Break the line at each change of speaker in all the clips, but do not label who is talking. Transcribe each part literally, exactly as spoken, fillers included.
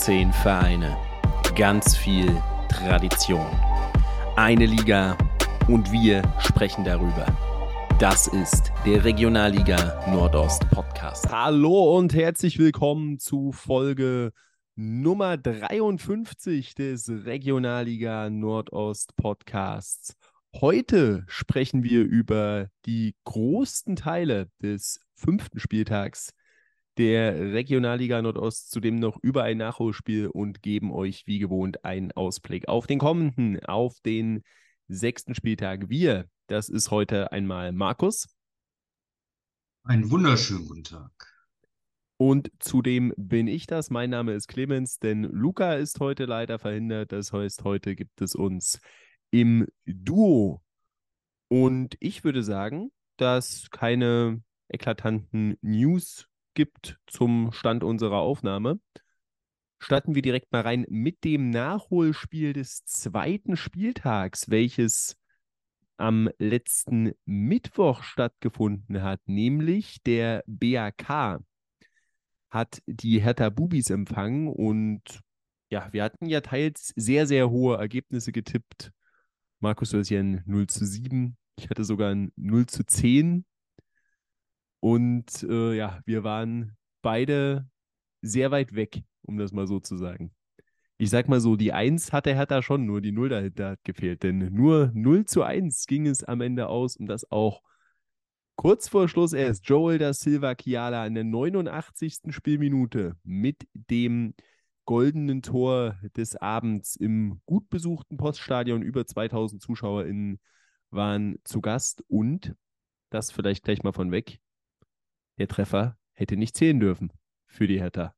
Zehn Vereine, ganz viel Tradition. Eine Liga und wir sprechen darüber. Das ist der Regionalliga Nordost Podcast. Hallo und herzlich willkommen zu Folge Nummer dreiundfünfzig des Regionalliga Nordost Podcasts. Heute sprechen wir über die größten Teile des fünften Spieltags der Regionalliga Nordost, zudem noch über ein Nachholspiel und geben euch wie gewohnt einen Ausblick auf den kommenden, auf den sechsten Spieltag. Wir, das ist heute einmal Markus.
Einen wunderschönen guten Tag.
Und zudem bin ich das. Mein Name ist Clemens, denn Luca ist heute leider verhindert. Das heißt, heute gibt es uns im Duo. Und ich würde sagen, dass keine eklatanten News gibt zum Stand unserer Aufnahme. Starten wir direkt mal rein mit dem Nachholspiel des zweiten Spieltags, welches am letzten Mittwoch stattgefunden hat, nämlich der B A K hat die Hertha Bubis empfangen und ja, wir hatten ja teils sehr, sehr hohe Ergebnisse getippt. Markus, du hast ja ein null zu sieben, ich hatte sogar ein null zu zehn und äh, ja, wir waren beide sehr weit weg, um das mal so zu sagen. Ich sag mal so, die eins hatte Hertha schon, nur die null dahinter hat gefehlt, denn nur null zu eins ging es am Ende aus und das auch kurz vor Schluss erst. Joel da Silva Kiala in der neunundachtzigsten Spielminute mit dem goldenen Tor des Abends im gut besuchten Poststadion. Über zweitausend ZuschauerInnen waren zu Gast und, das vielleicht gleich mal von weg, der Treffer hätte nicht zählen dürfen für die Hertha.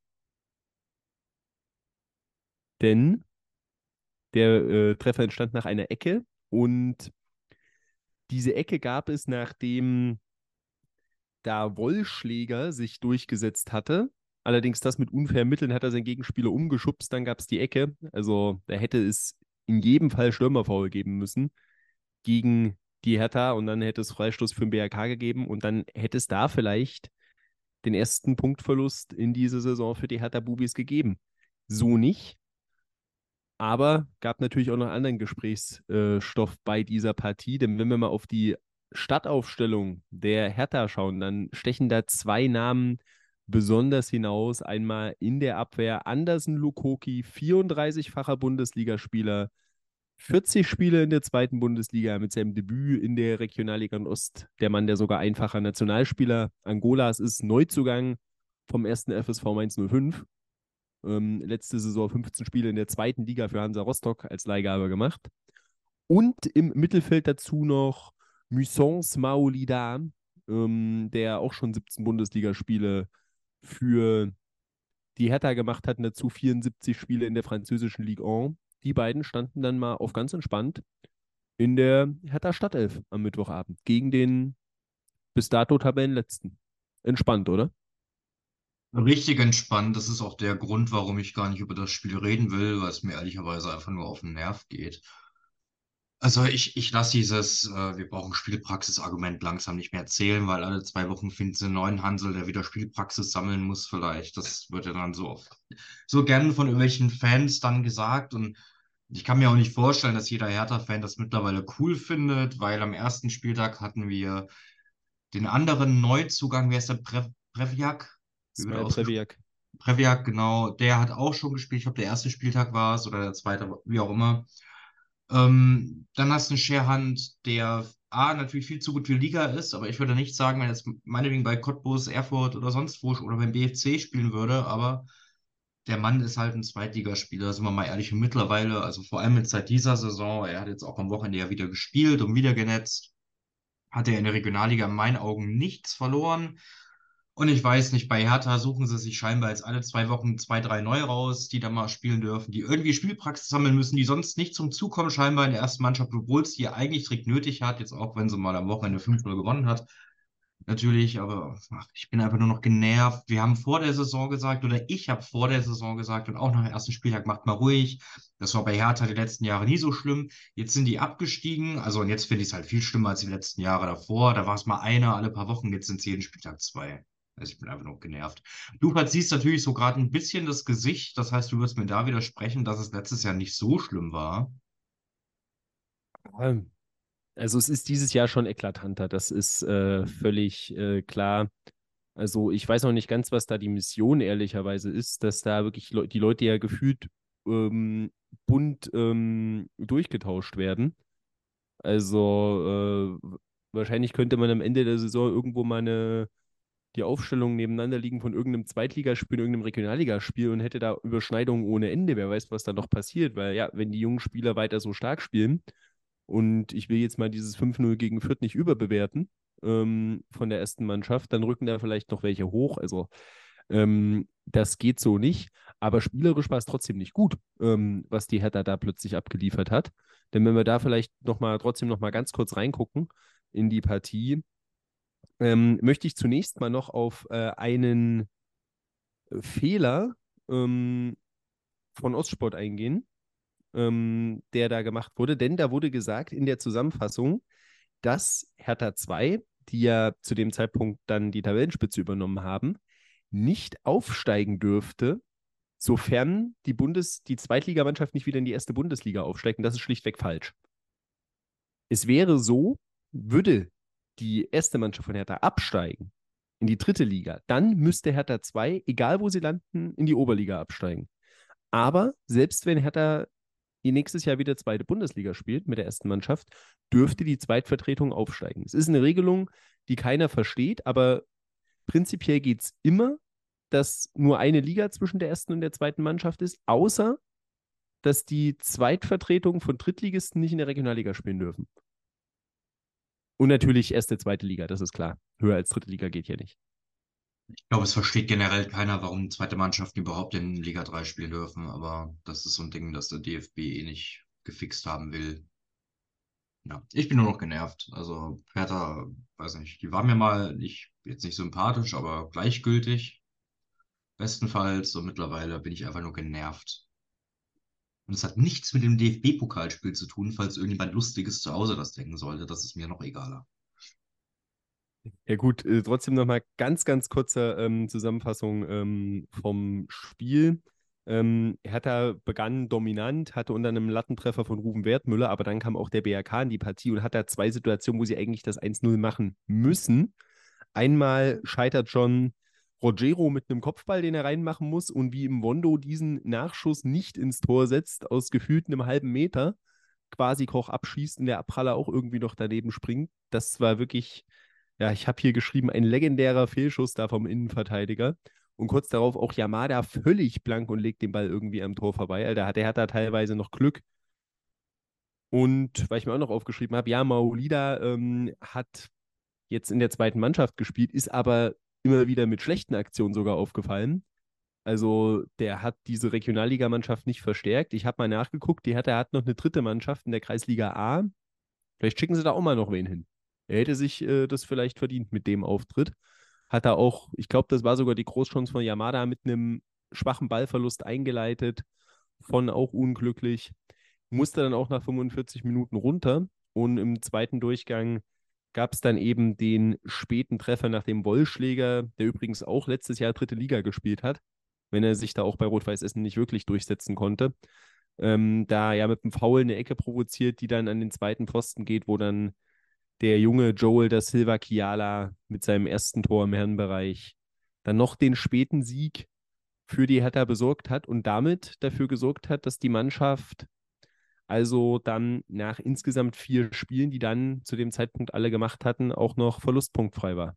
Denn der äh, Treffer entstand nach einer Ecke und diese Ecke gab es, nachdem da Wollschläger sich durchgesetzt hatte. Allerdings das mit unfairen Mitteln hat er seinen Gegenspieler umgeschubst, dann gab es die Ecke. Also da hätte es in jedem Fall Stürmerfoul geben müssen gegen die Hertha und dann hätte es Freistoß für den B R K gegeben und dann hätte es da vielleicht den ersten Punktverlust in dieser Saison für die Hertha Bubis gegeben. So nicht. Aber gab natürlich auch noch anderen Gesprächsstoff bei dieser Partie, denn wenn wir mal auf die Startaufstellung der Hertha schauen, dann stechen da zwei Namen besonders hinaus. Einmal in der Abwehr Andersen Lukoki, vierunddreißigfacher Bundesligaspieler, vierzig Spiele in der zweiten Bundesliga mit seinem Debüt in der Regionalliga Ost. Der Mann, der sogar einfacher Nationalspieler Angolas ist, Neuzugang vom ersten F S V Mainz null fünf. Ähm, letzte Saison fünfzehn Spiele in der zweiten Liga für Hansa Rostock als Leihgabe gemacht. Und im Mittelfeld dazu noch Mussons Maolida, ähm, der auch schon siebzehn Bundesligaspiele für die Hertha gemacht hat, und dazu vierundsiebzig Spiele in der französischen Ligue eins. Die beiden standen dann mal auf ganz entspannt in der Hertha Stadtelf am Mittwochabend gegen den bis dato Tabellenletzten. Entspannt, oder?
Richtig entspannt. Das ist auch der Grund, warum ich gar nicht über das Spiel reden will, weil es mir ehrlicherweise einfach nur auf den Nerv geht. Also ich, ich lasse dieses, äh, wir brauchen Spielpraxis-Argument langsam nicht mehr erzählen, weil alle zwei Wochen findet es einen neuen Hansel, der wieder Spielpraxis sammeln muss vielleicht. Das wird ja dann so oft, so gern von irgendwelchen Fans dann gesagt und ich kann mir auch nicht vorstellen, dass jeder Hertha-Fan das mittlerweile cool findet, weil am ersten Spieltag hatten wir den anderen Neuzugang, wer ist der? Pre Prevjak? Wie wird er
Smile
ausgesprochen?
Previak.
Prevjak, genau. Der hat auch schon gespielt. Ich glaube, der erste Spieltag war es oder der zweite, wie auch immer. Ähm, dann hast du einen Scherhand, der A, natürlich viel zu gut für Liga ist, aber ich würde nicht sagen, wenn er jetzt meinetwegen bei Cottbus, Erfurt oder sonst wo oder beim B F C spielen würde, aber der Mann ist halt ein Zweitligaspieler, sind wir mal ehrlich, und mittlerweile, also vor allem jetzt seit dieser Saison, er hat jetzt auch am Wochenende ja wieder gespielt und wieder genetzt, hat er in der Regionalliga in meinen Augen nichts verloren. Und ich weiß nicht, bei Hertha suchen sie sich scheinbar jetzt alle zwei Wochen zwei, drei neue raus, die da mal spielen dürfen, die irgendwie Spielpraxis sammeln müssen, die sonst nicht zum Zug kommen, scheinbar in der ersten Mannschaft, obwohl es die eigentlich dringend nötig hat, jetzt auch wenn sie mal am Wochenende fünf null gewonnen hat. Natürlich, aber ach, ich bin einfach nur noch genervt. Wir haben vor der Saison gesagt, oder ich habe vor der Saison gesagt und auch nach dem ersten Spieltag, macht mal ruhig. Das war bei Hertha die letzten Jahre nie so schlimm. Jetzt sind die abgestiegen, also und jetzt finde ich es halt viel schlimmer als die letzten Jahre davor. Da war es mal einer alle paar Wochen, jetzt sind es jeden Spieltag zwei. Also ich bin einfach nur genervt. Du verziehst natürlich so gerade ein bisschen das Gesicht. Das heißt, du wirst mir da widersprechen, dass es letztes Jahr nicht so schlimm war.
Ähm, Also es ist dieses Jahr schon eklatanter, das ist äh, völlig äh, klar. Also ich weiß noch nicht ganz, was da die Mission ehrlicherweise ist, dass da wirklich Leu die Leute ja gefühlt ähm, bunt ähm, durchgetauscht werden. Also äh, wahrscheinlich könnte man am Ende der Saison irgendwo mal eine, die Aufstellung nebeneinander liegen von irgendeinem Zweitligaspiel, irgendeinem Regionalligaspiel und hätte da Überschneidungen ohne Ende. Wer weiß, was da noch passiert, weil ja, wenn die jungen Spieler weiter so stark spielen, und ich will jetzt mal dieses fünf null gegen Fürth nicht überbewerten ähm, von der ersten Mannschaft, dann rücken da vielleicht noch welche hoch. Also ähm, das geht so nicht. Aber spielerisch war es trotzdem nicht gut, ähm, was die Hertha da plötzlich abgeliefert hat. Denn wenn wir da vielleicht noch mal, trotzdem noch mal ganz kurz reingucken in die Partie, ähm, möchte ich zunächst mal noch auf äh, einen Fehler ähm, von Ostsport eingehen, ähm, der da gemacht wurde. Denn da wurde gesagt in der Zusammenfassung, dass Hertha zwei, die ja zu dem Zeitpunkt dann die Tabellenspitze übernommen haben, nicht aufsteigen dürfte, sofern die Bundes-, die Zweitligamannschaft nicht wieder in die erste Bundesliga aufsteigt. Und das ist schlichtweg falsch. Es wäre so, würde die erste Mannschaft von Hertha absteigen in die dritte Liga, dann müsste Hertha zwei, egal wo sie landen, in die Oberliga absteigen. Aber selbst wenn Hertha die nächstes Jahr wieder zweite Bundesliga spielt mit der ersten Mannschaft, dürfte die Zweitvertretung aufsteigen. Es ist eine Regelung, die keiner versteht, aber prinzipiell geht es immer, dass nur eine Liga zwischen der ersten und der zweiten Mannschaft ist, außer dass die Zweitvertretungen von Drittligisten nicht in der Regionalliga spielen dürfen. Und natürlich erste, zweite Liga, das ist klar. Höher als dritte Liga geht hier nicht.
Ich glaube, es versteht generell keiner, warum zweite Mannschaften überhaupt in Liga drei spielen dürfen, aber das ist so ein Ding, das der D F B eh nicht gefixt haben will. Ja, ich bin nur noch genervt. Also Hertha, weiß nicht, die war mir mal nicht, jetzt nicht sympathisch, aber gleichgültig, bestenfalls. Und mittlerweile bin ich einfach nur genervt. Und es hat nichts mit dem D F B-Pokalspiel zu tun, falls irgendjemand Lustiges zu Hause das denken sollte. Das ist mir noch egaler.
Ja gut, äh, trotzdem nochmal ganz, ganz kurze ähm, Zusammenfassung ähm, vom Spiel. Ähm, Hertha begann dominant, hatte unter einem Lattentreffer von Ruven Wertmüller, aber dann kam auch der B R K in die Partie und hat da zwei Situationen, wo sie eigentlich das eins null machen müssen. Einmal scheitert schon Rogero mit einem Kopfball, den er reinmachen muss, und wie im Wondo diesen Nachschuss nicht ins Tor setzt, aus gefühlt einem halben Meter, quasi Koch abschießt und der Abpraller auch irgendwie noch daneben springt. Das war wirklich, ja, ich habe hier geschrieben, ein legendärer Fehlschuss da vom Innenverteidiger. Und kurz darauf auch Yamada völlig blank und legt den Ball irgendwie am Tor vorbei. Alter, hat- der hat da teilweise noch Glück. Und weil ich mir auch noch aufgeschrieben habe, ja, Maolida ähm, hat jetzt in der zweiten Mannschaft gespielt, ist aber immer wieder mit schlechten Aktionen sogar aufgefallen. Also der hat diese Regionalligamannschaft nicht verstärkt. Ich habe mal nachgeguckt, die hat, er hat noch eine dritte Mannschaft in der Kreisliga A. Vielleicht schicken sie da auch mal noch wen hin. Er hätte sich äh, das vielleicht verdient mit dem Auftritt. Hat er auch, ich glaube, das war sogar die Großchance von Yamada mit einem schwachen Ballverlust eingeleitet, von auch unglücklich. Musste dann auch nach fünfundvierzig Minuten runter und im zweiten Durchgang gab es dann eben den späten Treffer nach dem Wollschläger, der übrigens auch letztes Jahr dritte Liga gespielt hat, wenn er sich da auch bei Rot-Weiß Essen nicht wirklich durchsetzen konnte. Ähm, da ja mit dem Foul eine Ecke provoziert, die dann an den zweiten Pfosten geht, wo dann der junge Joel da Silva Kiala mit seinem ersten Tor im Herrenbereich dann noch den späten Sieg für die Hertha besorgt hat und damit dafür gesorgt hat, dass die Mannschaft also dann nach insgesamt vier Spielen, die dann zu dem Zeitpunkt alle gemacht hatten, auch noch verlustpunktfrei war.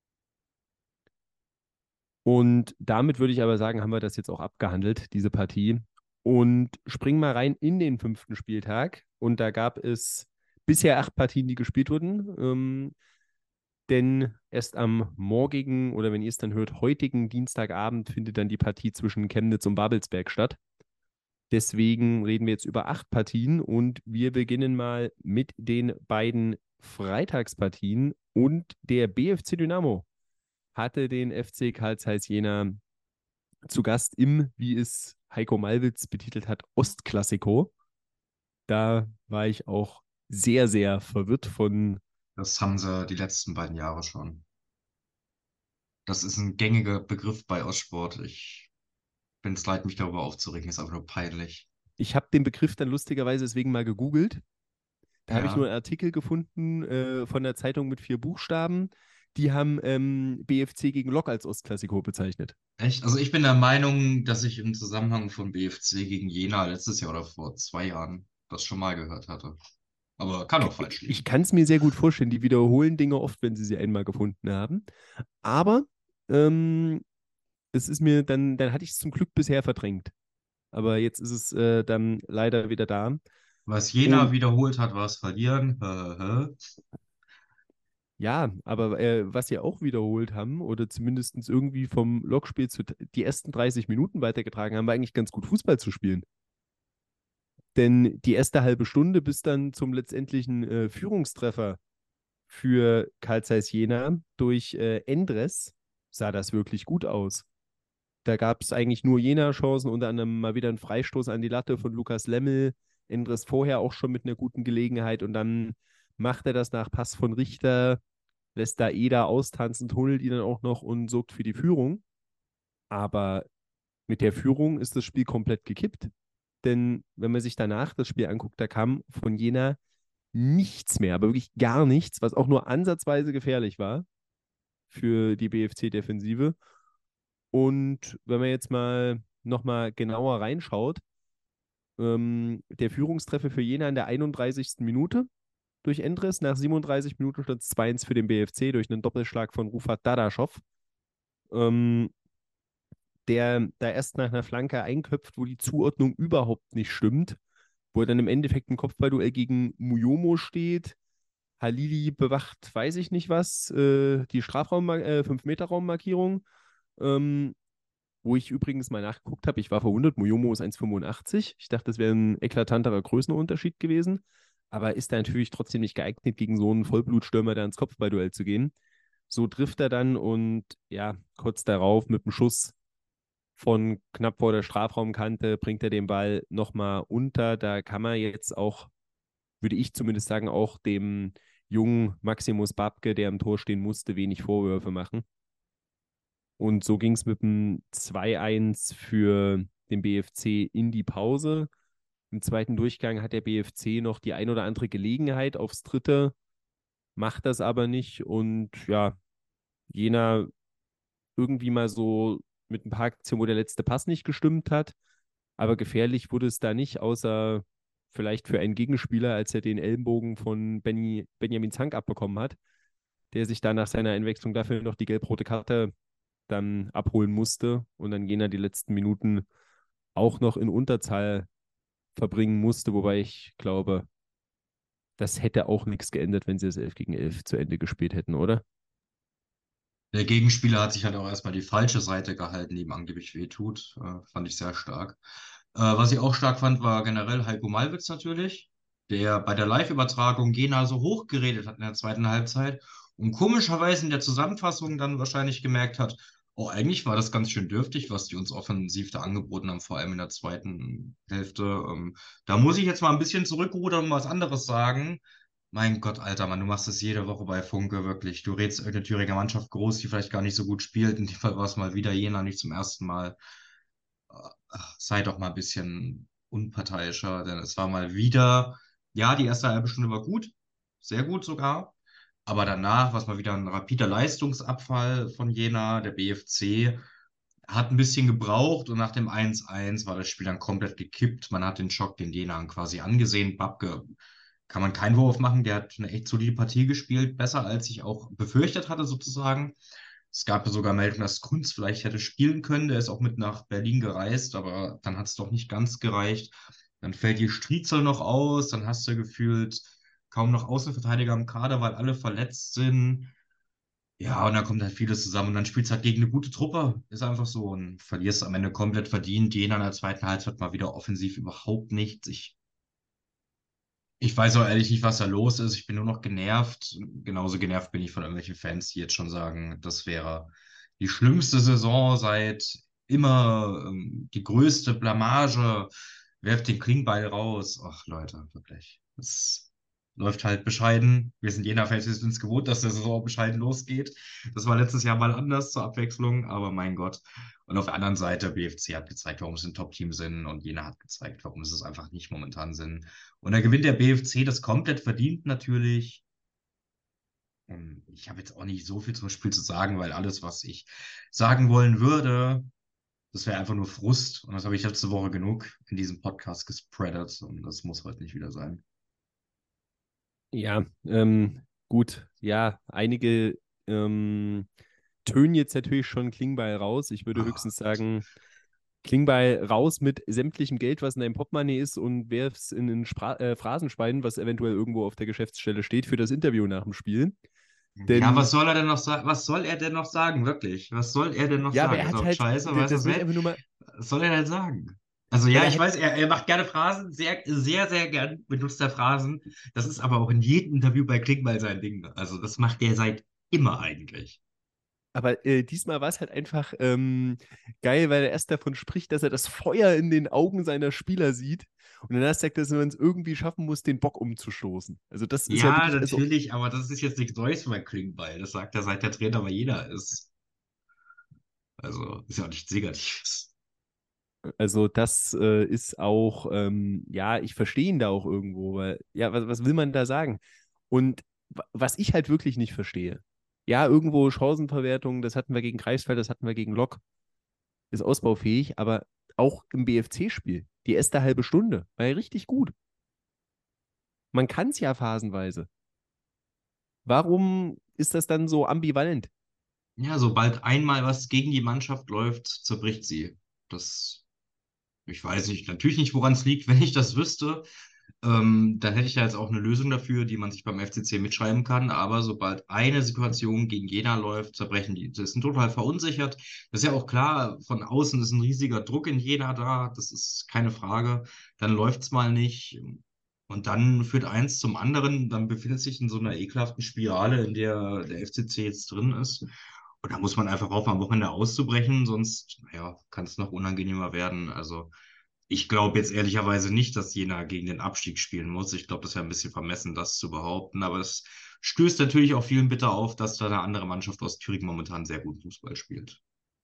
Und damit würde ich aber sagen, haben wir das jetzt auch abgehandelt, diese Partie. Und springen mal rein in den fünften Spieltag. Und da gab es bisher acht Partien, die gespielt wurden. Ähm, denn erst am morgigen oder wenn ihr es dann hört, heutigen Dienstagabend findet dann die Partie zwischen Chemnitz und Babelsberg statt. Deswegen reden wir jetzt über acht Partien und wir beginnen mal mit den beiden Freitagspartien und der B F C Dynamo hatte den F C Karl Zeiss Jena zu Gast im, wie es Heiko Malwitz betitelt hat, Ostklassiko. Da war ich auch sehr, sehr verwirrt von.
Das haben sie die letzten beiden Jahre schon. Das ist ein gängiger Begriff bei Ostsport. Ich bin es leid, mich darüber aufzuregen. Ist einfach nur peinlich.
Ich habe den Begriff dann lustigerweise deswegen mal gegoogelt. Da habe ich nur
Ja.
einen Artikel gefunden äh, von der Zeitung mit vier Buchstaben. Die haben ähm, B F C gegen Lok als Ostklassiko bezeichnet.
Echt? Also ich bin der Meinung, dass ich im Zusammenhang von B F C gegen Jena letztes Jahr oder vor zwei Jahren das schon mal gehört hatte. Aber kann auch falsch
Ich
liegen.
kann es mir sehr gut vorstellen. Die wiederholen Dinge oft, wenn sie sie einmal gefunden haben. Aber ähm, es ist mir dann, dann hatte ich es zum Glück bisher verdrängt. Aber jetzt ist es äh, dann leider wieder da.
Was Jena
Und
wiederholt hat, war es verlieren. Hä, hä.
ja, aber äh, was sie auch wiederholt haben, oder zumindest irgendwie vom Lokspiel zu die ersten dreißig Minuten weitergetragen haben, war eigentlich ganz gut Fußball zu spielen. Denn die erste halbe Stunde bis dann zum letztendlichen äh, Führungstreffer für Carl Zeiss Jena durch äh, Endres sah das wirklich gut aus. Da gab es eigentlich nur Jena-Chancen, unter anderem mal wieder ein Freistoß an die Latte von Lukas Lemmel. Endres vorher auch schon mit einer guten Gelegenheit und dann macht er das nach Pass von Richter, lässt da Eder austanzen, tunnelt ihn dann auch noch und sorgt für die Führung. Aber mit der Führung ist das Spiel komplett gekippt. Denn wenn man sich danach das Spiel anguckt, da kam von Jena nichts mehr, aber wirklich gar nichts, was auch nur ansatzweise gefährlich war für die B F C-Defensive. Und wenn man jetzt mal nochmal genauer reinschaut, ähm, der Führungstreffer für Jena in der einunddreißigsten Minute durch Endres. Nach siebenunddreißig Minuten stand es zwei eins für den B F C durch einen Doppelschlag von Rufat Dadaschow, ähm, der da erst nach einer Flanke einköpft, wo die Zuordnung überhaupt nicht stimmt, wo er dann im Endeffekt ein Kopfballduell gegen Muyomo steht. Halili bewacht, weiß ich nicht was, äh, die Strafraum, äh, fünf-Meter-Raum-Markierung. Ähm, wo ich übrigens mal nachgeguckt habe, ich war verwundert, Muyomo ist eins Komma fünfundachtzig. Ich dachte, das wäre ein eklatanterer Größenunterschied gewesen. Aber ist da natürlich trotzdem nicht geeignet, gegen so einen Vollblutstürmer da ins Kopfballduell zu gehen. So trifft er dann und ja, kurz darauf mit dem Schuss von knapp vor der Strafraumkante bringt er den Ball nochmal unter. Da kann man jetzt auch, würde ich zumindest sagen, auch dem jungen Maximus Babke, der im Tor stehen musste, wenig Vorwürfe machen. Und so ging es mit dem zwei eins für den B F C in die Pause. Im zweiten Durchgang hat der B F C noch die ein oder andere Gelegenheit aufs dritte, macht das aber nicht. Und ja, Jena irgendwie mal so mit ein paar Aktionen, wo der letzte Pass nicht gestimmt hat. Aber gefährlich wurde es da nicht, außer vielleicht für einen Gegenspieler, als er den Ellenbogen von Benny, Benjamin Zank abbekommen hat, der sich dann nach seiner Einwechslung dafür noch die gelb-rote Karte dann abholen musste und dann Jena die letzten Minuten auch noch in Unterzahl verbringen musste, wobei ich glaube, das hätte auch nichts geändert, wenn sie das elf gegen elf zu Ende gespielt hätten, oder?
Der Gegenspieler hat sich halt auch erstmal die falsche Seite gehalten, die ihm angeblich wehtut. Äh, fand ich sehr stark. Äh, was ich auch stark fand, war generell Heiko Malwitz natürlich, der bei der Live-Übertragung Jena so hochgeredet hat in der zweiten Halbzeit und komischerweise in der Zusammenfassung dann wahrscheinlich gemerkt hat, oh, eigentlich war das ganz schön dürftig, was die uns offensiv da angeboten haben, vor allem in der zweiten Hälfte. Ähm, da muss ich jetzt mal ein bisschen zurückrudern und was anderes sagen. Mein Gott, alter Mann, du machst das jede Woche bei Funke, wirklich. Du redest irgendeine Thüringer Mannschaft groß, die vielleicht gar nicht so gut spielt. In dem Fall war es mal wieder Jena, nicht zum ersten Mal. Ach, sei doch mal ein bisschen unparteiischer, denn es war mal wieder, ja, die erste halbe Stunde war gut, sehr gut sogar. Aber danach war es mal wieder ein rapider Leistungsabfall von Jena. Der B F C hat ein bisschen gebraucht und nach dem eins eins war das Spiel dann komplett gekippt. Man hat den Schock den Jenern quasi angesehen. Babke kann man keinen Vorwurf machen, der hat eine echt solide Partie gespielt, besser als ich auch befürchtet hatte sozusagen. Es gab ja sogar Meldungen, dass Kunz vielleicht hätte spielen können. Der ist auch mit nach Berlin gereist, aber dann hat es doch nicht ganz gereicht. Dann fällt die Striezel noch aus, dann hast du gefühlt kaum noch Außenverteidiger im Kader, weil alle verletzt sind. Ja, und dann kommt halt vieles zusammen und dann spielst du halt gegen eine gute Truppe. Ist einfach so und verlierst am Ende komplett verdient. Jena in der zweiten Halbzeit mal wieder offensiv überhaupt nichts. Ich, ich weiß auch ehrlich nicht, was da los ist. Ich bin nur noch genervt. Genauso genervt bin ich von irgendwelchen Fans, die jetzt schon sagen, das wäre die schlimmste Saison seit immer, ähm, die größte Blamage. Werft den Klingbeil raus. Ach, Leute, wirklich. Das. läuft halt bescheiden. Wir sind Jena-Fans, wir sind es gewohnt, dass der Saison bescheiden losgeht. Das war letztes Jahr mal anders zur Abwechslung, aber mein Gott. Und auf der anderen Seite, B F C hat gezeigt, warum sie ein Top-Team sind und Jena hat gezeigt, warum sie es einfach nicht momentan sind. Und da gewinnt der B F C das komplett verdient natürlich. Und ich habe jetzt auch nicht so viel zum Spiel zu sagen, weil alles, was ich sagen wollen würde, das wäre einfach nur Frust. Und das habe ich letzte Woche genug in diesem Podcast gespreadet. Und das muss heute nicht wieder sein.
Ja, ähm, gut. Ja, einige ähm, tönen jetzt natürlich schon Klingbeil raus. Ich würde
Ah,
höchstens sagen, Klingbeil raus mit sämtlichem Geld, was in deinem Portemonnaie ist und werf's in ein Spra äh, Phrasenschwein, was eventuell irgendwo auf der Geschäftsstelle steht, für das Interview nach dem Spiel.
ja,
Denn,
was soll er denn noch sagen? Was soll er denn noch sagen, wirklich? Was soll er denn noch
ja, aber
sagen?
er
Ist
hat
auch
halt,
scheiße,
d-
weiß
das
das
will ich
nicht?
einfach nur mal,
Was soll er denn sagen? Also
weil
ja,
er
ich
halt,
weiß, er, er macht gerne Phrasen, sehr, sehr, sehr gern benutzt er Phrasen. Das ist aber auch in jedem Interview bei Klingbeil sein Ding. Also das macht er seit immer eigentlich.
aber äh, diesmal war es halt einfach ähm, geil, weil er erst davon spricht, dass er das Feuer in den Augen seiner Spieler sieht. Und danach sagt er, dass man es irgendwie schaffen muss, den Bock umzustoßen. Also das ist ja
Ja,
wirklich, also,
natürlich, aber das ist jetzt nichts Neues bei Klingbeil. Das sagt er, seit der Trainer bei jeder ist. Also ist ja auch nichts Negatives.
also das äh, ist auch, ähm, ja, ich verstehe ihn da auch irgendwo, weil, ja, was, was will man da sagen? Und wa- was ich halt wirklich nicht verstehe, ja, irgendwo Chancenverwertung, das hatten wir gegen Greifswald, das hatten wir gegen Lok, ist ausbaufähig, aber auch im B F C-Spiel, die erste halbe Stunde, war ja richtig gut. Man kann es ja phasenweise. Warum ist das dann so ambivalent?
Ja, sobald einmal was gegen die Mannschaft läuft, zerbricht sie. Das, ich weiß nicht, natürlich nicht, woran es liegt. Wenn ich das wüsste, ähm, dann hätte ich da jetzt auch eine Lösung dafür, die man sich beim F C C mitschreiben kann. Aber sobald eine Situation gegen Jena läuft, zerbrechen die. Das sind total verunsichert. Das ist ja auch klar, von außen ist ein riesiger Druck in Jena da. Das ist keine Frage. Dann läuft es mal nicht. Und dann führt eins zum anderen. Dann befindet sich in so einer ekelhaften Spirale, in der der F C C jetzt drin ist. Und da muss man einfach auf am Wochenende auszubrechen, sonst, naja, kann es noch unangenehmer werden. Also ich glaube jetzt ehrlicherweise nicht, dass Jena gegen den Abstieg spielen muss. Ich glaube, das wäre ein bisschen vermessen, das zu behaupten. Aber es stößt natürlich auch vielen bitter auf, dass da eine andere Mannschaft aus Thüringen momentan sehr gut Fußball spielt.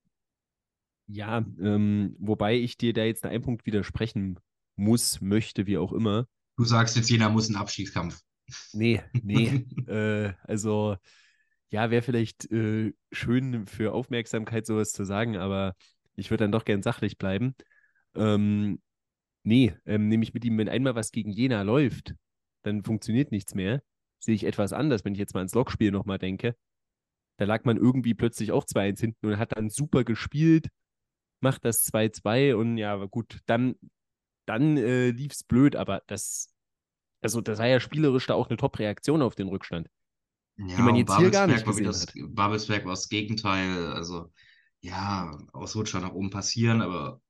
Ja, ähm, wobei ich dir da jetzt in einem Punkt widersprechen muss, möchte, wie auch immer.
Du sagst jetzt, Jena muss einen Abstiegskampf.
Nee, nee. Äh, also, ja, wäre vielleicht äh, schön für Aufmerksamkeit sowas zu sagen, aber ich würde dann doch gern sachlich bleiben. Ähm, nee, ähm, nämlich mit ihm, wenn einmal was gegen Jena läuft, dann funktioniert nichts mehr. Sehe ich etwas anders, wenn ich jetzt mal ans Lokspiel nochmal denke. Da lag man irgendwie plötzlich auch zwei eins hinten und hat dann super gespielt, macht das zwei zwei und ja, aber gut, dann, dann äh, lief es blöd, aber das, also das war ja spielerisch da auch eine Top-Reaktion auf den Rückstand, die
Ja,
man
und
jetzt hier gar
Babelsberg
nicht
war wieder
gesehen
das,
hat.
Babelsberg war das Gegenteil. Also, ja, Ausrutscher nach oben passieren, aber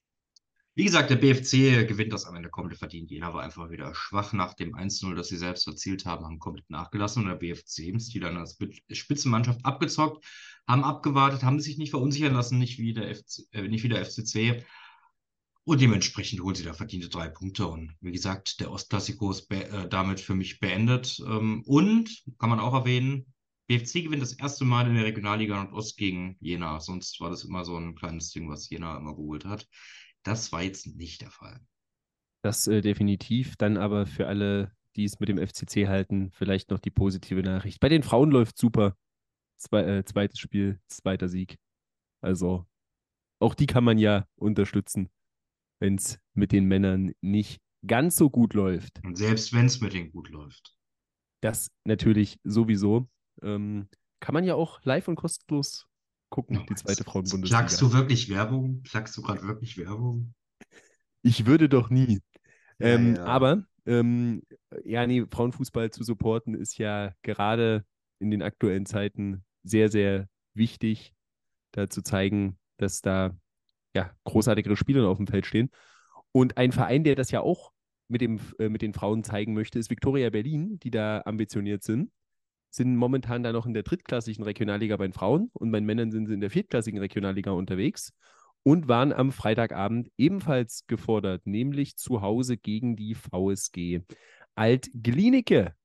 wie gesagt, der B F C gewinnt das am Ende komplett verdient. Jena war einfach wieder schwach nach dem eins null, das sie selbst erzielt haben, haben komplett nachgelassen. Und der B F C im Stil einer Sp- Spitzenmannschaft abgezockt, haben abgewartet, haben sich nicht verunsichern lassen, nicht wie der F C, äh, nicht wie der F C C. Und dementsprechend holen sie da verdiente drei Punkte. Und wie gesagt, der Ostklassiko ist be äh, damit für mich beendet. Ähm, und, kann man auch erwähnen, B F C gewinnt das erste Mal in der Regionalliga Nordost gegen Jena. Sonst war das immer so ein kleines Ding, was Jena immer geholt hat. Das war jetzt nicht der Fall.
Das äh, definitiv. Dann aber für alle, die es mit dem F C C halten, vielleicht noch die positive Nachricht. Bei den Frauen läuft super. Zwei, äh, zweites Spiel, zweiter Sieg. Also auch die kann man ja unterstützen, wenn es mit den Männern nicht ganz so gut läuft.
Und selbst wenn es mit denen gut läuft.
Das natürlich sowieso. Ähm, kann man ja auch live und kostenlos gucken,
Oh,
die zweite
plagst
Frauenbundesliga.
du wirklich Werbung? Plagst du gerade wirklich Werbung?
Ich würde doch nie.
Ja,
Ähm,
ja.
aber ähm, ja, nee, Frauenfußball zu supporten ist ja gerade in den aktuellen Zeiten sehr, sehr wichtig, da zu zeigen, dass da ja großartigere Spieler auf dem Feld stehen. Und ein Verein, der das ja auch mit, dem, äh, mit den Frauen zeigen möchte, ist Viktoria Berlin, die da ambitioniert sind. Sind momentan da noch in der drittklassigen Regionalliga bei den Frauen und bei den Männern sind sie in der viertklassigen Regionalliga unterwegs und waren am Freitagabend ebenfalls gefordert, nämlich zu Hause gegen die V S G Alt-Glienicke.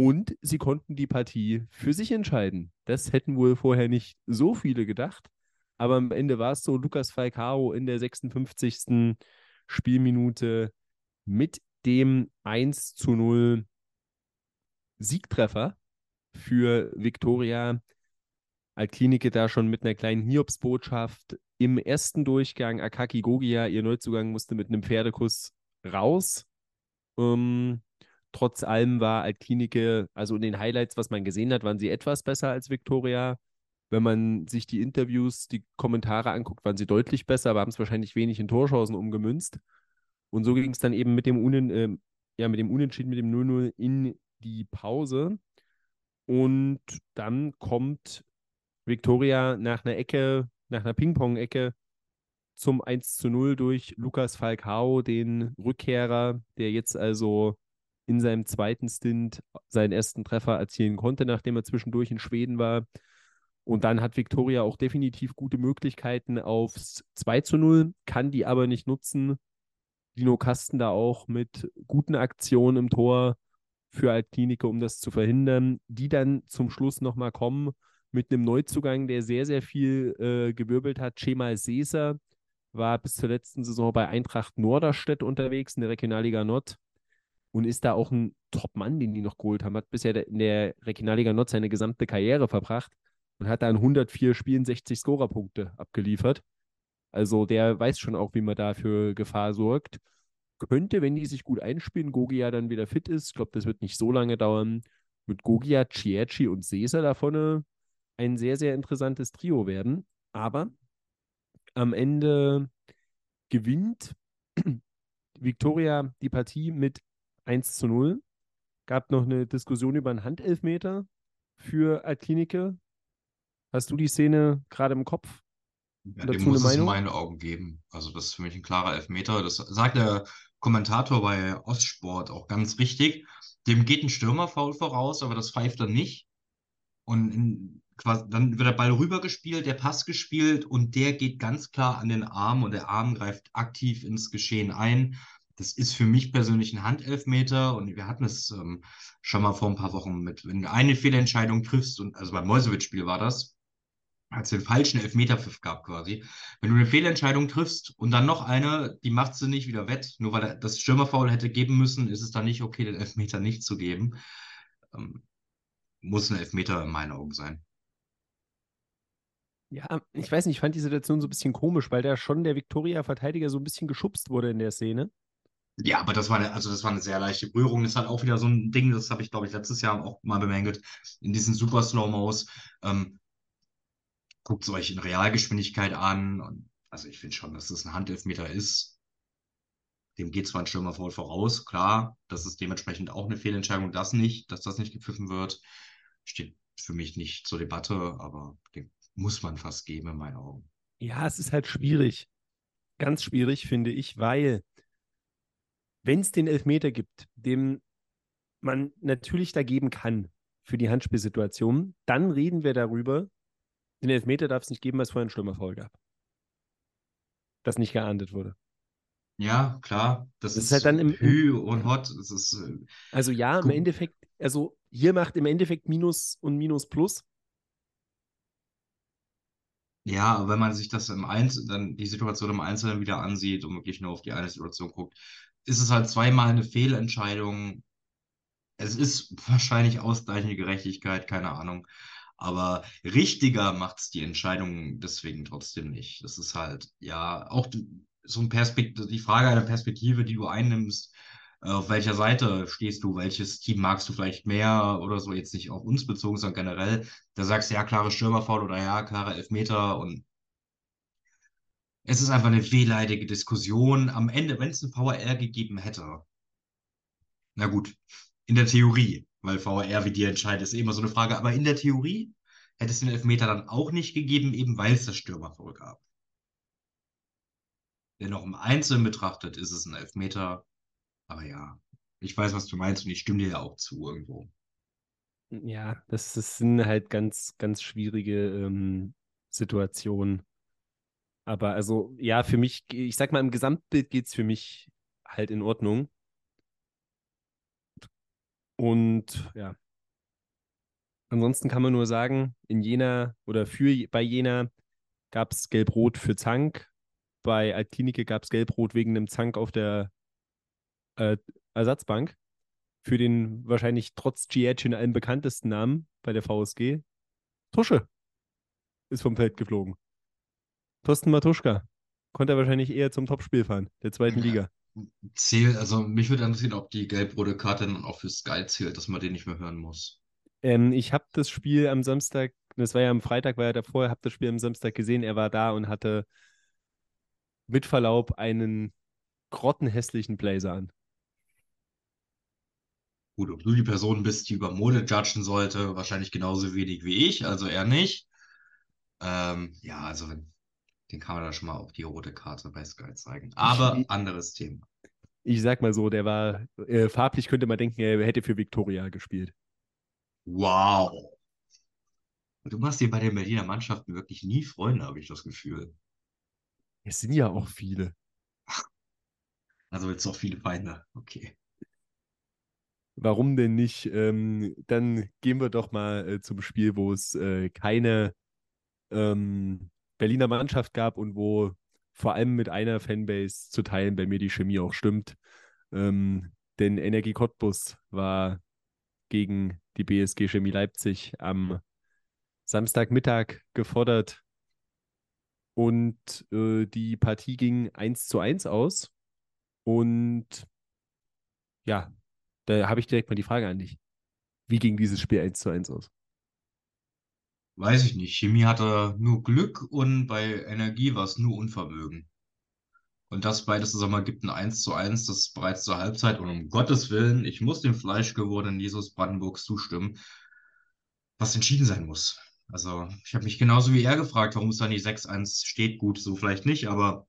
Und sie konnten die Partie für sich entscheiden. Das hätten wohl vorher nicht so viele gedacht. Aber am Ende war es so, Lucas Falcao in der sechsundfünfzigsten Spielminute mit dem eins zu null Siegtreffer für Viktoria. Altklinike da schon mit einer kleinen Hiobsbotschaft. Im ersten Durchgang, Akaki Gogia, ihr Neuzugang, musste mit einem Pferdekuss raus. Ähm, trotz allem war Altklinike, also in den Highlights, was man gesehen hat, waren sie etwas besser als Viktoria. Wenn man sich die Interviews, die Kommentare anguckt, waren sie deutlich besser, aber haben es wahrscheinlich wenig in Torchancen umgemünzt. Und so ging es dann eben mit dem, Unen, äh, ja, mit dem Unentschieden, mit dem null null in die Pause. Und dann kommt Viktoria nach einer Ecke, nach einer Ping-Pong-Ecke zum eins zu null durch Lucas Falcao, den Rückkehrer, der jetzt also in seinem zweiten Stint seinen ersten Treffer erzielen konnte, nachdem er zwischendurch in Schweden war. Und dann hat Viktoria auch definitiv gute Möglichkeiten aufs zwei zu null, kann die aber nicht nutzen. Dino Kasten da auch mit guten Aktionen im Tor für Altklinike, um das zu verhindern, die dann zum Schluss nochmal kommen mit einem Neuzugang, der sehr, sehr viel äh, gewirbelt hat. Cemal Seser war bis zur letzten Saison bei Eintracht Norderstedt unterwegs in der Regionalliga Nord und ist da auch ein Top-Mann, den die noch geholt haben. Hat bisher in der Regionalliga Nord seine gesamte Karriere verbracht und hat da in hundertvier Spielen sechzig Scorerpunkte abgeliefert. Also der weiß schon auch, wie man da für Gefahr sorgt. Könnte, wenn die sich gut einspielen, Gogia dann wieder fit ist, ich glaube, das wird nicht so lange dauern, mit Gogia, Cierci und Seser da vorne ein sehr, sehr interessantes Trio werden. Aber am Ende gewinnt Viktoria die Partie mit eins zu null. Gab noch eine Diskussion über einen Handelfmeter für Altklinike. Hast du die Szene gerade im Kopf?
Ja,
Und
dem
dazu eine
muss es in
Meinung?
meinen Augen geben. Also das ist für mich ein klarer Elfmeter. Das sagt der Kommentator bei Ostsport auch ganz richtig. Dem geht ein Stürmerfoul voraus, aber das pfeift er nicht. Und in, quasi, dann wird der Ball rübergespielt, der Pass gespielt und der geht ganz klar an den Arm und der Arm greift aktiv ins Geschehen ein. Das ist für mich persönlich ein Handelfmeter und wir hatten es ähm, schon mal vor ein paar Wochen mit, wenn du eine Fehlentscheidung triffst und also beim Meuselwitz-Spiel war das, als den falschen Elfmeterpfiff gab quasi. Wenn du eine Fehlentscheidung triffst und dann noch eine, die macht sie nicht wieder wett, nur weil er das Stürmerfoul hätte geben müssen, ist es dann nicht okay, den Elfmeter nicht zu geben. Ähm, muss ein Elfmeter in meinen Augen sein.
Ja, ich weiß nicht, ich fand die Situation so ein bisschen komisch, weil da schon der Viktoria-Verteidiger so ein bisschen geschubst wurde in der Szene.
Ja, aber das war eine, also das war eine sehr leichte Berührung. Das ist halt auch wieder so ein Ding, das habe ich, glaube ich, letztes Jahr auch mal bemängelt, in diesen Super Slow-Mos. Ähm, guckt es euch in Realgeschwindigkeit an. Und also ich finde schon, dass das ein Handelfmeter ist. Dem geht zwar ein Stürmer voll voraus, klar, das ist dementsprechend auch eine Fehlentscheidung, das nicht, dass das nicht gepfiffen wird, steht für mich nicht zur Debatte, aber den muss man fast geben in meinen Augen.
Ja, es ist halt schwierig. Ganz schwierig, finde ich, weil wenn es den Elfmeter gibt, dem man natürlich da geben kann für die Handspielsituation, dann reden wir darüber, den Elfmeter darf es nicht geben, weil es vorher einen Stürmerfoul gab, das nicht geahndet wurde.
Ja, klar, das
Das ist halt
ist
dann im, im
Hü und
ja.
Hot, das ist, äh,
Also ja, im
guck,
Endeffekt, also hier macht im Endeffekt Minus und Minus Plus.
ja, aber wenn man sich das im Einzelnen, dann die Situation im Einzelnen wieder ansieht und wirklich nur auf die eine Situation guckt, ist es halt zweimal eine Fehlentscheidung. Es ist wahrscheinlich ausgleichende Gerechtigkeit, keine Ahnung. Aber richtiger macht es die Entscheidung deswegen trotzdem nicht. Das ist halt, ja, auch d- so ein Perspekt die Frage einer Perspektive, die du einnimmst, äh, auf welcher Seite stehst du, welches Team magst du vielleicht mehr oder so, jetzt nicht auf uns bezogen, sondern generell. Da sagst du ja, klare Stürmerfoul oder ja, klare Elfmeter und es ist einfach eine wehleidige Diskussion. Am Ende, wenn es ein V A R gegeben hätte, na gut, in der Theorie, weil V A R wie die entscheidet, ist eh immer so eine Frage, aber in der Theorie hätte es den Elfmeter dann auch nicht gegeben, eben weil es das Stürmerfoul gab. Dennoch im Einzelnen betrachtet ist es ein Elfmeter, aber ja, ich weiß, was du meinst und ich stimme dir ja auch zu irgendwo.
Ja, das, das sind halt ganz, ganz schwierige ähm, Situationen. Aber also, ja, für mich, ich sag mal, im Gesamtbild geht es für mich halt in Ordnung. Und ja. Ansonsten kann man nur sagen, in Jena oder für bei Jena gab es Gelb-Rot für Zank. Bei Altklinike gab es Gelb-Rot wegen einem Zank auf der äh, Ersatzbank. Für den wahrscheinlich trotz Gietchen allen bekanntesten Namen bei der V S G. Tusche ist vom Feld geflogen. Thorsten Matuschka. Konnte er wahrscheinlich eher zum Topspiel fahren, der zweiten Liga.
Zähl, also mich würde interessieren, ob die gelb-rote Karte dann auch für Sky zählt, dass man den nicht mehr hören muss.
Ähm, ich habe das Spiel am Samstag, das war ja am Freitag, war ja davor, habe das Spiel am Samstag gesehen. Er war da und hatte mit Verlaub einen grottenhässlichen Blazer an.
Gut, ob du die Person bist, die über Mode judgen sollte, wahrscheinlich genauso wenig wie ich, also er nicht. Ähm, ja, also wenn, den kann man da schon mal auch die rote Karte bei Sky zeigen.
Ich,
Aber
ich,
anderes Thema.
ich sag mal so, der war, äh, farblich könnte man denken, er hätte für Viktoria gespielt.
Wow. Du machst dir bei den Berliner Mannschaften wirklich nie Freunde, habe ich das Gefühl.
Es sind ja auch viele.
Also jetzt auch viele Feinde. Okay.
Warum denn nicht? Ähm, dann gehen wir doch mal äh, zum Spiel, wo es äh, keine ähm, Berliner Mannschaft gab und wo vor allem mit einer Fanbase zu teilen bei mir die Chemie auch stimmt. Ähm, denn Energie Cottbus war gegen die B S G Chemie Leipzig am Samstagmittag gefordert und äh, die Partie ging eins zu eins aus. Und ja, da habe ich direkt mal die Frage an dich. Wie ging dieses Spiel eins zu eins aus?
Weiß ich nicht. Chemie hatte nur Glück und bei Energie war es nur Unvermögen. Und das beides zusammen ergibt ein eins zu eins, das bereits zur Halbzeit. Und um Gottes Willen, ich muss dem fleischgewordenen Jesus Brandenburgs zustimmen, was entschieden sein muss. Also, ich habe mich genauso wie er gefragt, warum es da nicht sechs eins steht. Gut, so vielleicht nicht, aber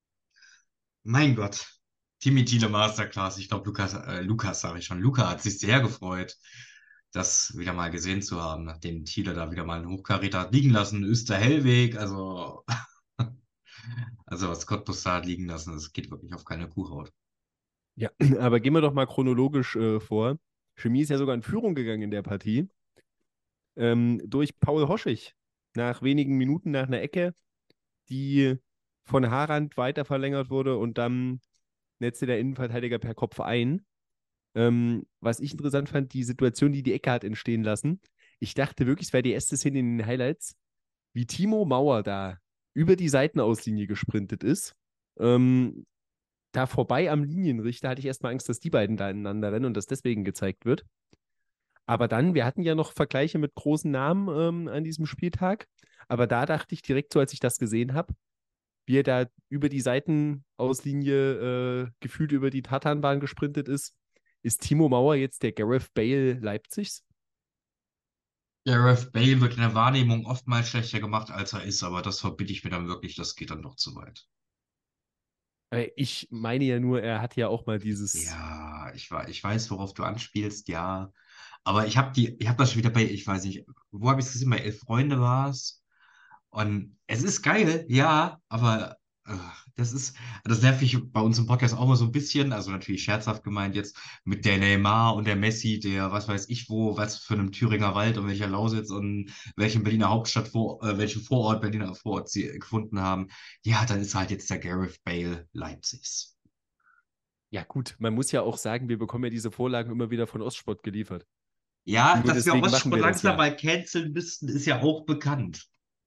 mein Gott. Timmy Thiele Masterclass. Ich glaube, Lukas, äh, Lukas sage ich schon. Luca hat sich sehr gefreut, das wieder mal gesehen zu haben, nachdem Thiele da wieder mal einen Hochkaräter hat liegen lassen. Österhellweg, also, also was Cottbus da hat liegen lassen, das geht wirklich auf keine Kuhhaut.
Ja, aber gehen wir doch mal chronologisch äh, vor. Chemie ist ja sogar in Führung gegangen in der Partie. Ähm, durch Paul Hoschig. Nach wenigen Minuten nach einer Ecke, die von Harand weiter verlängert wurde und dann netzte der Innenverteidiger per Kopf ein. Ähm, was ich interessant fand, die Situation, die die Ecke hat entstehen lassen. Ich dachte wirklich, es wäre die erste Szene in den Highlights, wie Timo Mauer da über die Seitenauslinie gesprintet ist. Ähm, da vorbei am Linienrichter hatte ich erstmal Angst, dass die beiden da ineinander rennen und das deswegen gezeigt wird. Aber dann, wir hatten ja noch Vergleiche mit großen Namen ähm, an diesem Spieltag. Aber da dachte ich direkt so, als ich das gesehen habe, wie er da über die Seitenauslinie äh, gefühlt über die Tatanbahn gesprintet ist. Ist Timo Mauer jetzt der Gareth Bale Leipzigs?
Gareth Bale wird in der Wahrnehmung oftmals schlechter gemacht, als er ist, aber das verbitte ich mir dann wirklich, das geht dann doch zu weit.
Äh, Ich meine ja nur, er hat ja auch mal dieses.
Ja, ich, wei- ich weiß, worauf du anspielst, ja. Aber ich habe die, ich habe das schon wieder bei, ich weiß nicht, wo habe ich es gesehen? Bei Elf Freunde war es. Und es ist geil, ja, aber äh, das ist, das nervt mich bei uns im Podcast auch mal so ein bisschen, also natürlich scherzhaft gemeint jetzt mit der Neymar und der Messi, der was weiß ich wo, was für einem Thüringer Wald und welcher Lausitz und welchen Berliner Hauptstadt vor, äh, welchen Vorort Berliner Vorort sie gefunden haben. Ja, dann ist halt jetzt der Gareth Bale Leipzigs.
Ja, gut, man muss ja auch sagen, wir bekommen ja diese Vorlagen immer wieder von Ostsport geliefert.
Ja,
Nur
dass wir
deswegen machen
Ostsport
wir das
langsam
ja.
mal canceln müssten, ist ja auch bekannt.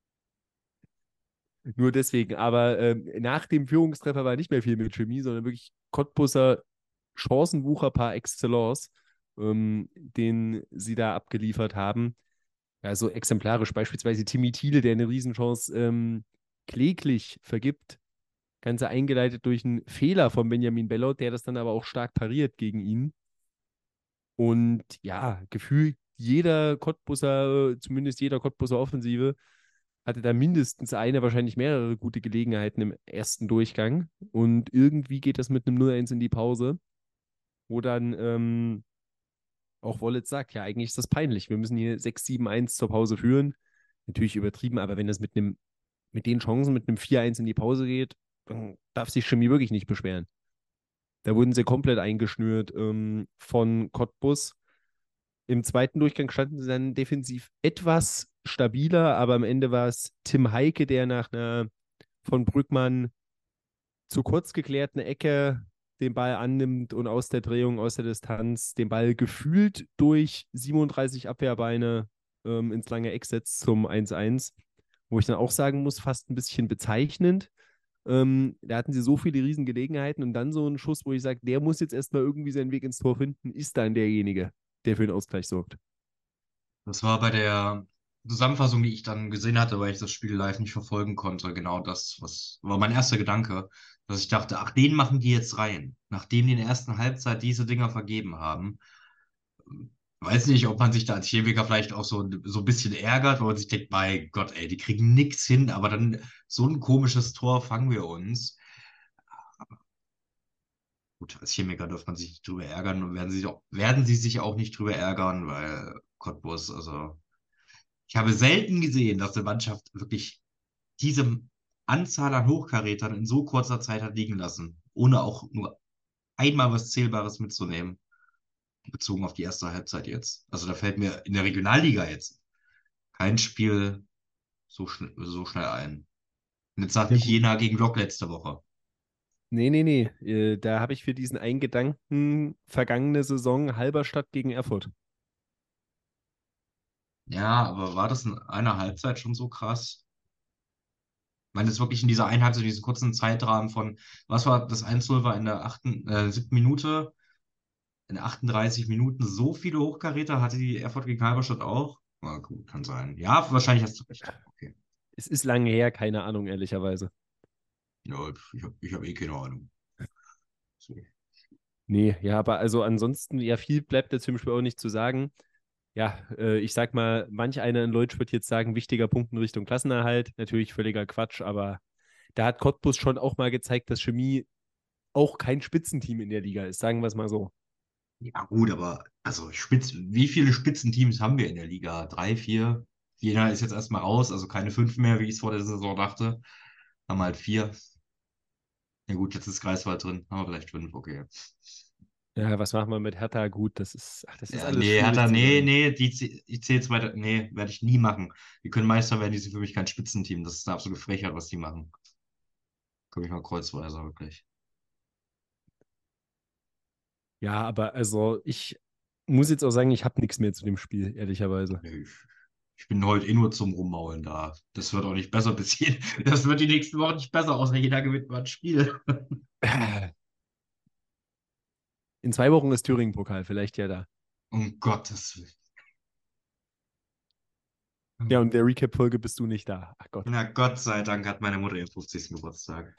Nur deswegen. Aber ähm, nach dem Führungstreffer war nicht mehr viel mit Chemie, sondern wirklich Cottbusser Chancenwucher par excellence, ähm, den sie da abgeliefert haben. Ja, so exemplarisch beispielsweise Timmy Thiele, der eine Riesenchance ähm, kläglich vergibt. Ganze eingeleitet durch einen Fehler von Benjamin Bellot, der das dann aber auch stark pariert gegen ihn. Und ja, gefühlt jeder Cottbusser, äh, zumindest jeder Cottbusser Offensive, hatte da mindestens eine, wahrscheinlich mehrere gute Gelegenheiten im ersten Durchgang. Und irgendwie geht das mit einem null eins in die Pause, wo dann ähm, auch Wollitz sagt, ja, eigentlich ist das peinlich. Wir müssen hier sechs sieben eins zur Pause führen. Natürlich übertrieben, aber wenn das mit einem, mit den Chancen mit einem vier eins in die Pause geht, dann darf sich Chemie wirklich nicht beschweren. Da wurden sie komplett eingeschnürt ähm, von Cottbus. Im zweiten Durchgang standen sie dann defensiv etwas stabiler, aber am Ende war es Tim Heike, der nach einer von Brückmann zu kurz geklärten Ecke den Ball annimmt und aus der Drehung, aus der Distanz den Ball gefühlt durch siebenunddreißig Abwehrbeine ähm, ins lange Eck setzt zum eins eins, wo ich dann auch sagen muss, fast ein bisschen bezeichnend. Ähm, da hatten sie so viele Riesengelegenheiten und dann so ein Schuss, wo ich sage, der muss jetzt erstmal irgendwie seinen Weg ins Tor finden, ist dann derjenige, der für den Ausgleich sorgt.
Das war bei der Zusammenfassung, die ich dann gesehen hatte, weil ich das Spiel live nicht verfolgen konnte, genau das, was war mein erster Gedanke, dass ich dachte, ach, den machen die jetzt rein, nachdem die in der ersten Halbzeit diese Dinger vergeben haben. Weiß nicht, ob man sich da als Chemiker vielleicht auch so, so ein bisschen ärgert, weil man sich denkt, mein Gott, ey, die kriegen nichts hin, aber dann so ein komisches Tor fangen wir uns. Gut, als Chemiker darf man sich nicht drüber ärgern und werden sie, auch, werden sie sich auch nicht drüber ärgern, weil Cottbus, also ich habe selten gesehen, dass eine Mannschaft wirklich diese Anzahl an Hochkarätern in so kurzer Zeit hat liegen lassen, ohne auch nur einmal was Zählbares mitzunehmen, bezogen auf die erste Halbzeit jetzt. Also da fällt mir in der Regionalliga jetzt kein Spiel so, schn so schnell ein. Und jetzt sagt
Ja,
nicht
gut.
Jena gegen Lok letzte Woche.
Nee, nee, nee. Äh, da habe ich für diesen einen Gedanken vergangene Saison Halberstadt gegen Erfurt.
Ja, aber war das in einer Halbzeit schon so krass? Ich meine, das wirklich in dieser Einheit, so diesen kurzen Zeitrahmen von, was war, das eins null war in der achten, äh, siebten Minute, in achtunddreißig Minuten so viele Hochkaräter hatte die Erfurt gegen Halberstadt auch? Na gut, kann sein. Ja, wahrscheinlich hast du recht. Okay.
Es ist lange her, keine Ahnung, ehrlicherweise.
Ja, ich habe ich hab eh keine Ahnung. So.
Nee, ja, aber also ansonsten, ja, viel bleibt dazu im Spiel auch nicht zu sagen. Ja, äh, ich sag mal, manch einer in Leutsch wird jetzt sagen, wichtiger Punkt in Richtung Klassenerhalt. Natürlich völliger Quatsch, aber da hat Cottbus schon auch mal gezeigt, dass Chemie auch kein Spitzenteam in der Liga ist, sagen wir es mal so.
Ja, gut, aber also Spitz, wie viele Spitzenteams haben wir in der Liga? Drei, vier? Jena ist jetzt erstmal raus, also keine fünf mehr, wie ich es vor der Saison dachte. Haben halt vier. Ja gut, jetzt ist Greifswald drin. Haben wir vielleicht fünf, okay.
Ja, was machen wir mit Hertha? Gut, das ist, ach, das ist
Ja,
alles
nee, hat
schwierig
er,
zu
nee,
sagen.
nee, die, zäh- ich zähle jetzt weiter, nee, werde ich nie machen. Die können Meister werden, die sind für mich kein Spitzenteam. Das ist eine absolute Frechheit, was die machen. Guck ich mal kreuzweise, wirklich.
Ja, aber also ich muss jetzt auch sagen, ich habe nichts mehr zu dem Spiel, ehrlicherweise.
Nee, ich, ich bin heute eh nur zum Rummaulen da. Das wird auch nicht besser bis jeden, das wird die nächsten Wochen nicht besser, außer jeder gewinnt mal ein Spiel.
In zwei Wochen ist Thüringen-Pokal, vielleicht ja da.
Um Gottes
Ja,
Willen.
und der Recap-Folge bist du nicht da. Ach Gott.
Na, Gott sei Dank hat meine Mutter ihren fünfzigsten Geburtstag.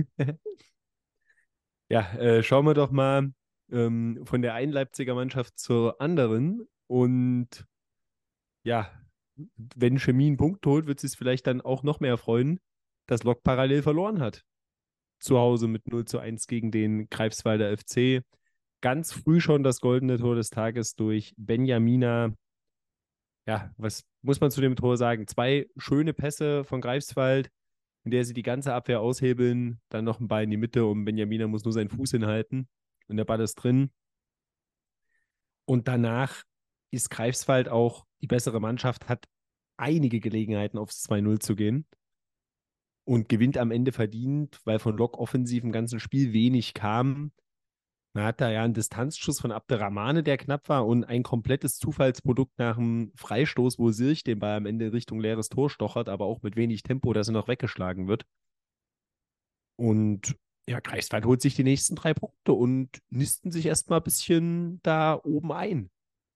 Ja, äh, schauen wir doch mal ähm, von der einen Leipziger Mannschaft zur anderen. Und ja, wenn Chemie einen Punkt holt, wird sie es vielleicht dann auch noch mehr freuen, dass Lok parallel verloren hat. Zu Hause mit null zu eins gegen den Greifswalder F C. Ganz früh schon das goldene Tor des Tages durch Benjamina. Ja, was muss man zu dem Tor sagen? Zwei schöne Pässe von Greifswald, in der sie die ganze Abwehr aushebeln, dann noch ein Ball in die Mitte und Benjamina muss nur seinen Fuß hinhalten und der Ball ist drin. Und danach ist Greifswald auch die bessere Mannschaft, hat einige Gelegenheiten aufs zwei null zu gehen und gewinnt am Ende verdient, weil von Lok offensiv im ganzen Spiel wenig kam. Man hat da ja einen Distanzschuss von Abderrahmane, der knapp war, und ein komplettes Zufallsprodukt nach dem Freistoß, wo Sirch den Ball am Ende Richtung leeres Tor stochert, aber auch mit wenig Tempo, dass er noch weggeschlagen wird. Und ja, Greifswald holt sich die nächsten drei Punkte und nisten sich erstmal ein bisschen da oben ein.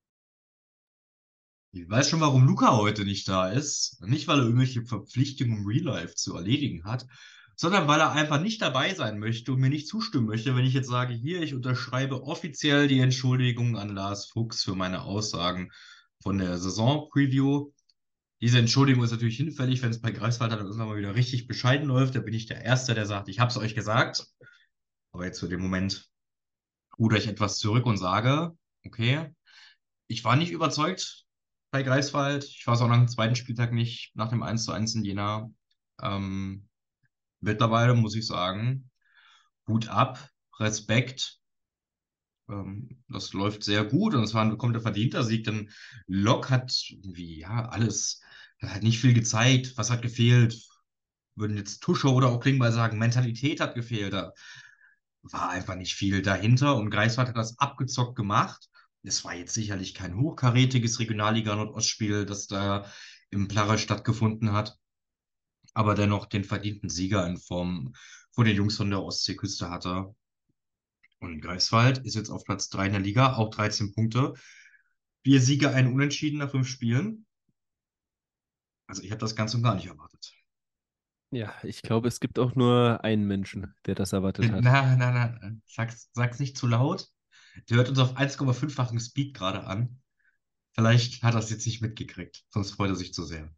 Ich weiß schon, warum Luca heute nicht da ist. Nicht, weil er irgendwelche Verpflichtungen im Real Life zu erledigen hat, sondern weil er einfach nicht dabei sein möchte und mir nicht zustimmen möchte, wenn ich jetzt sage, hier, ich unterschreibe offiziell die Entschuldigung an Lars Fuchs für meine Aussagen von der Saison-Preview. Diese Entschuldigung ist natürlich hinfällig, wenn es bei Greifswald dann irgendwann mal wieder richtig bescheiden läuft. Da bin ich der Erste, der sagt, ich habe es euch gesagt. Aber jetzt für den Moment ruder ich etwas zurück und sage, okay, ich war nicht überzeugt bei Greifswald. Ich war es auch nach dem zweiten Spieltag nicht, nach dem eins zu eins in Jena. Ähm, mittlerweile muss ich sagen, Hut ab, Respekt. Ähm, das läuft sehr gut und es war ein bekommter verdienter Sieg, denn Lok hat irgendwie, ja, alles, hat nicht viel gezeigt. Was hat gefehlt? Würden jetzt Tusche oder auch Klingbeil sagen, Mentalität hat gefehlt. Da war einfach nicht viel dahinter und Greifswald hat das abgezockt gemacht. Es war jetzt sicherlich kein hochkarätiges Regionalliga-Nordostspiel, das da im Plarre stattgefunden hat, aber dennoch den verdienten Sieger in Form von den Jungs von der Ostseeküste hatte. Und Greifswald ist jetzt auf Platz drei in der Liga, auch dreizehn Punkte. Vier Siege, ein Unentschieden nach fünf Spielen. Also ich habe das ganz und gar nicht erwartet.
Ja, ich glaube, es gibt auch nur einen Menschen, der das erwartet hat.
Na, na, na, sag's, sag's nicht zu laut. Der hört uns auf eins Komma fünf-fachen Speed gerade an. Vielleicht hat er es jetzt nicht mitgekriegt, sonst freut er sich zu sehr.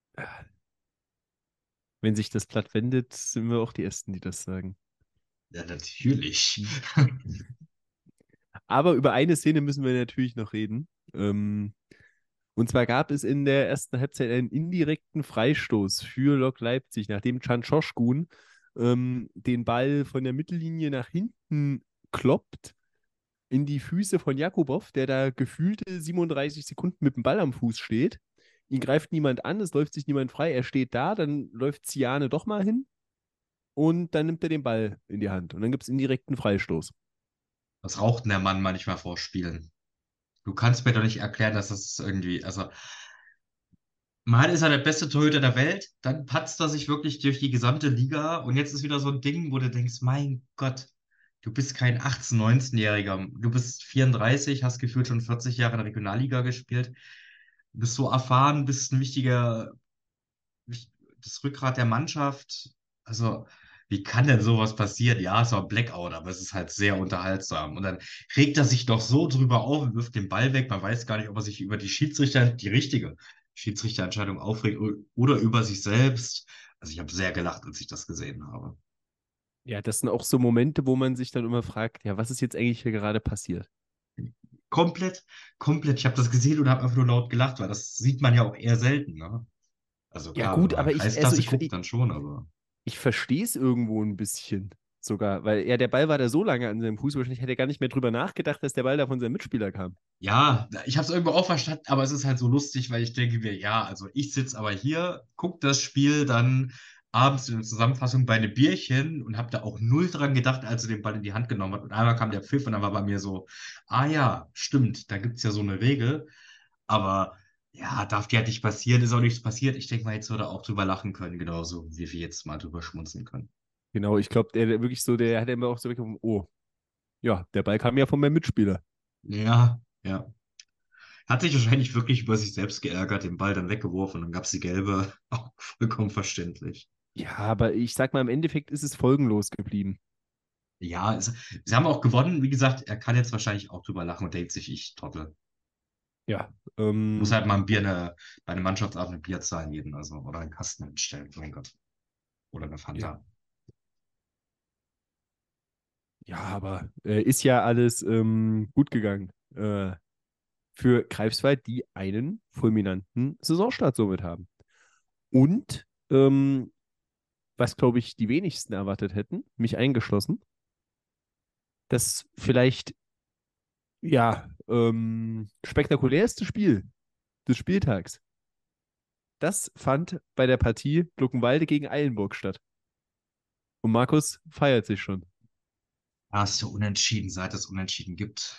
Wenn sich das Blatt wendet, sind wir auch die Ersten, die das sagen.
Ja, natürlich.
Aber über eine Szene müssen wir natürlich noch reden. Ähm, und zwar gab es in der ersten Halbzeit einen indirekten Freistoß für Lok Leipzig, nachdem Can Çoşkun ähm, den Ball von der Mittellinie nach hinten kloppt in die Füße von Jakubow, der da gefühlte siebenunddreißig Sekunden mit dem Ball am Fuß steht. Ihn greift niemand an, es läuft sich niemand frei, er steht da, dann läuft Ziane doch mal hin und dann nimmt er den Ball in die Hand und dann gibt es indirekten Freistoß.
Was raucht denn der Mann manchmal vor Spielen? Du kannst mir doch nicht erklären, dass das irgendwie, also mal ist er der beste Torhüter der Welt, dann patzt er sich wirklich durch die gesamte Liga und jetzt ist wieder so ein Ding, wo du denkst, mein Gott, du bist kein achtzehn-, neunzehn-Jähriger, du bist vierunddreißig, hast gefühlt schon vierzig Jahre in der Regionalliga gespielt, bist so erfahren, bist ein wichtiger, wich- das Rückgrat der Mannschaft. Also, wie kann denn sowas passieren? Ja, es war Blackout, aber es ist halt sehr unterhaltsam. Und dann regt er sich doch so drüber auf und wirft den Ball weg. Man weiß gar nicht, ob er sich über die Schiedsrichter, die richtige Schiedsrichterentscheidung aufregt oder über sich selbst. Also, ich habe sehr gelacht, als ich das gesehen habe.
Ja, das sind auch so Momente, wo man sich dann immer fragt, ja, was ist jetzt eigentlich hier gerade passiert?
Komplett, komplett. Ich habe das gesehen und habe einfach nur laut gelacht, weil das sieht man ja auch eher selten, ne? Also
Ja,
klar, wenn
gut,
man
aber ich, also
Kreisklasse
ich,
guckt,
ich,
dann schon, aber.
ich verstehe es irgendwo ein bisschen sogar, weil ja, der Ball war da so lange an seinem Fuß, wahrscheinlich hätte er gar nicht mehr drüber nachgedacht, dass der Ball da von seinem Mitspieler kam.
Ja, ich habe es irgendwo auch verstanden, aber es ist halt so lustig, weil ich denke mir, ja, also ich sitze aber hier, gucke das Spiel dann abends in der Zusammenfassung bei einem Bierchen und habe da auch null dran gedacht, als er den Ball in die Hand genommen hat. Und einmal kam der Pfiff und dann war bei mir so, ah ja, stimmt, da gibt es ja so eine Regel. Aber ja, darf dir halt nicht passieren, ist auch nichts passiert. Ich denke mal, jetzt würde er auch drüber lachen können, genauso wie wir jetzt mal drüber schmunzeln können.
Genau, ich glaube, der, der wirklich so, der hat immer auch so wirklich, oh, ja, der Ball kam ja von meinem Mitspieler.
Ja, ja. Hat sich wahrscheinlich wirklich über sich selbst geärgert, den Ball dann weggeworfen und dann gab es die gelbe. Auch vollkommen verständlich.
Ja, aber ich sag mal, im Endeffekt ist es folgenlos geblieben.
Ja, es, sie haben auch gewonnen. Wie gesagt, er kann jetzt wahrscheinlich auch drüber lachen und denkt sich, ich Trottel.
Ja,
Muss
ähm,
halt mal ein Bier, eine, bei einem Mannschaftsabend ein Bier zahlen jeden, also, oder einen Kasten hinstellen, mein Gott. Oder eine
ja,
Fanta.
ja, aber äh, ist ja alles ähm, gut gegangen. Äh, für Greifswald, die einen fulminanten Saisonstart somit haben. Und ähm, was, glaube ich, die wenigsten erwartet hätten, mich eingeschlossen, das vielleicht, ja, ähm, spektakulärste Spiel des Spieltags, das fand bei der Partie Luckenwalde gegen Eilenburg statt. Und Markus feiert sich schon.
Ja, ist so unentschieden, seit es Unentschieden gibt.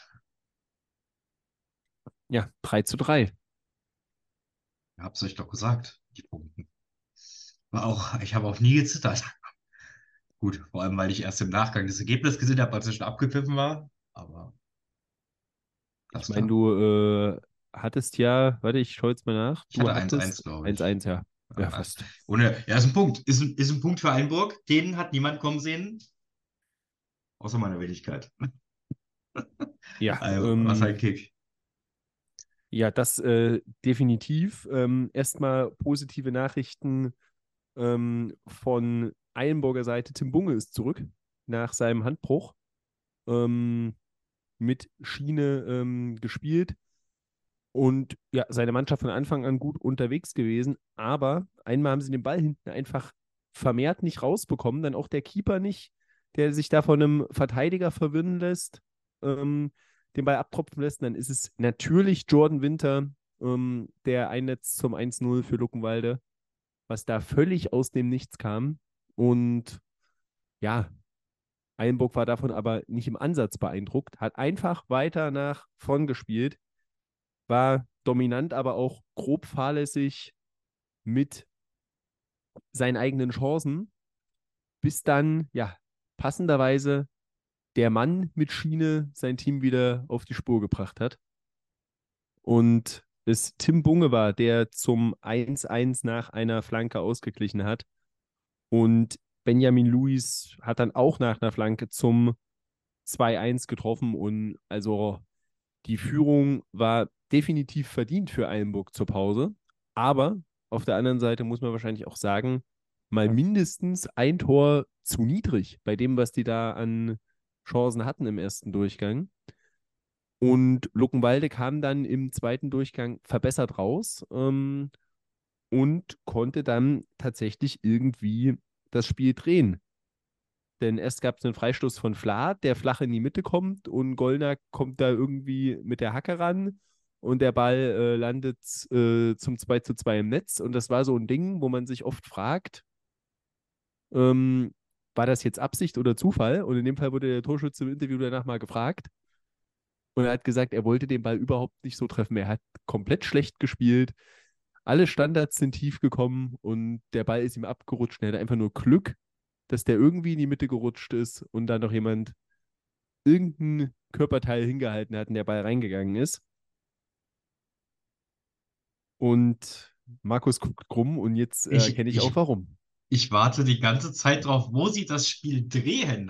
Ja, drei zu drei.
Ich hab's euch doch gesagt, die Punkte. War auch, ich habe auch nie gezittert. Gut, vor allem, weil ich erst im Nachgang das Ergebnis gesehen habe, als es schon abgepfiffen war. Aber
Ich
alles
meine,
klar.
du äh, hattest ja, warte, ich schaue jetzt mal nach,
Ich
du
hatte eins eins,
hattest
glaube
eins
ich.
eins, ja. Ja,
Ja, nein.
fast.
Ohne, ja, ist ein Punkt. Ist ein, ist ein Punkt für Einburg. Den hat niemand kommen sehen, außer meiner Wenigkeit.
Ja,
Also, was ein
ähm,
Kick.
ja, das äh, definitiv. Ähm, erstmal positive Nachrichten ähm, von Eilenburger Seite. Tim Bunge ist zurück nach seinem Handbruch. Ähm, mit Schiene ähm, gespielt und ja, seine Mannschaft von Anfang an gut unterwegs gewesen. Aber einmal haben sie den Ball hinten einfach vermehrt nicht rausbekommen, dann auch der Keeper nicht, der sich da von einem Verteidiger verwirren lässt. ähm, den Ball abtropfen lässt. Und dann ist es natürlich Jordan Winter, ähm, der einnetzt zum eins null für Luckenwalde, was da völlig aus dem Nichts kam. Und ja, Eilenburg war davon aber nicht im Ansatz beeindruckt, hat einfach weiter nach vorn gespielt, war dominant, aber auch grob fahrlässig mit seinen eigenen Chancen, bis dann, ja, passenderweise der Mann mit Schiene sein Team wieder auf die Spur gebracht hat. Und es Tim Bunge war, der zum eins eins nach einer Flanke ausgeglichen hat. Und Benjamin Lewis hat dann auch nach einer Flanke zum zwei eins getroffen. Und also die Führung war definitiv verdient für Eilenburg zur Pause. Aber auf der anderen Seite muss man wahrscheinlich auch sagen, mal mindestens ein Tor zu niedrig bei dem, was die da an Chancen hatten im ersten Durchgang. Und Luckenwalde kam dann im zweiten Durchgang verbessert raus ähm, und konnte dann tatsächlich irgendwie das Spiel drehen. Denn erst gab es einen Freistoß von Vlad, der flach in die Mitte kommt und Gollner kommt da irgendwie mit der Hacke ran und der Ball äh, landet äh, zum zwei zu zwei im Netz. Und das war so ein Ding, wo man sich oft fragt, ähm, war das jetzt Absicht oder Zufall? Und in dem Fall wurde der Torschütze im Interview danach mal gefragt. Und er hat gesagt, er wollte den Ball überhaupt nicht so treffen. Er hat komplett schlecht gespielt. Alle Standards sind tief gekommen und der Ball ist ihm abgerutscht. Er hatte einfach nur Glück, dass der irgendwie in die Mitte gerutscht ist und dann noch jemand irgendein Körperteil hingehalten hat und der Ball reingegangen ist. Und Markus guckt krumm und jetzt äh,
Ich,
erkenne ich auch
ich,
warum.
ich warte die ganze Zeit drauf, wo sie das Spiel drehen.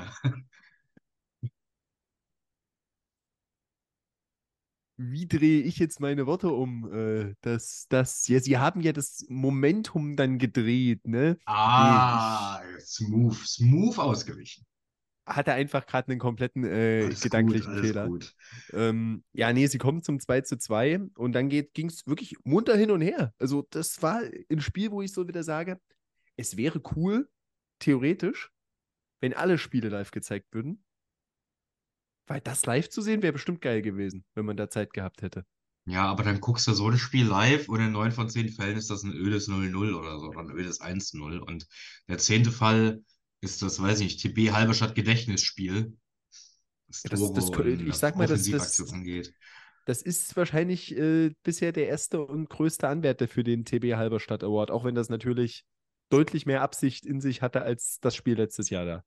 Wie drehe ich jetzt meine Worte um? Äh, das, das, ja, sie haben ja das Momentum dann gedreht, ne? Nee, ich
Ah, smooth, smooth ausgewichen.
hatte einfach gerade einen kompletten äh,
Alles gut,
gedanklichen
alles
Fehler.
gut.
Ähm, ja, nee, sie kommen zum zwei zu zwei und dann ging es wirklich munter hin und her. Also, das war ein Spiel, wo ich so wieder sage, es wäre cool, theoretisch, wenn alle Spiele live gezeigt würden. Weil das live zu sehen wäre bestimmt geil gewesen, wenn man da Zeit gehabt hätte.
Ja, aber dann guckst du so ein Spiel live und in neun von zehn Fällen ist das ein ödes null null oder so, oder ein ödes eins null. Und der zehnte Fall ist das, weiß ich nicht, T B Halberstadt Gedächtnisspiel, was
Ja, Das, das,
Tore und
ich sag mal, das,
Offensivaktion
das,
angeht.
das ist wahrscheinlich äh, bisher der erste und größte Anwärter für den T B Halberstadt Award, auch wenn das natürlich deutlich mehr Absicht in sich hatte als das Spiel letztes Jahr da.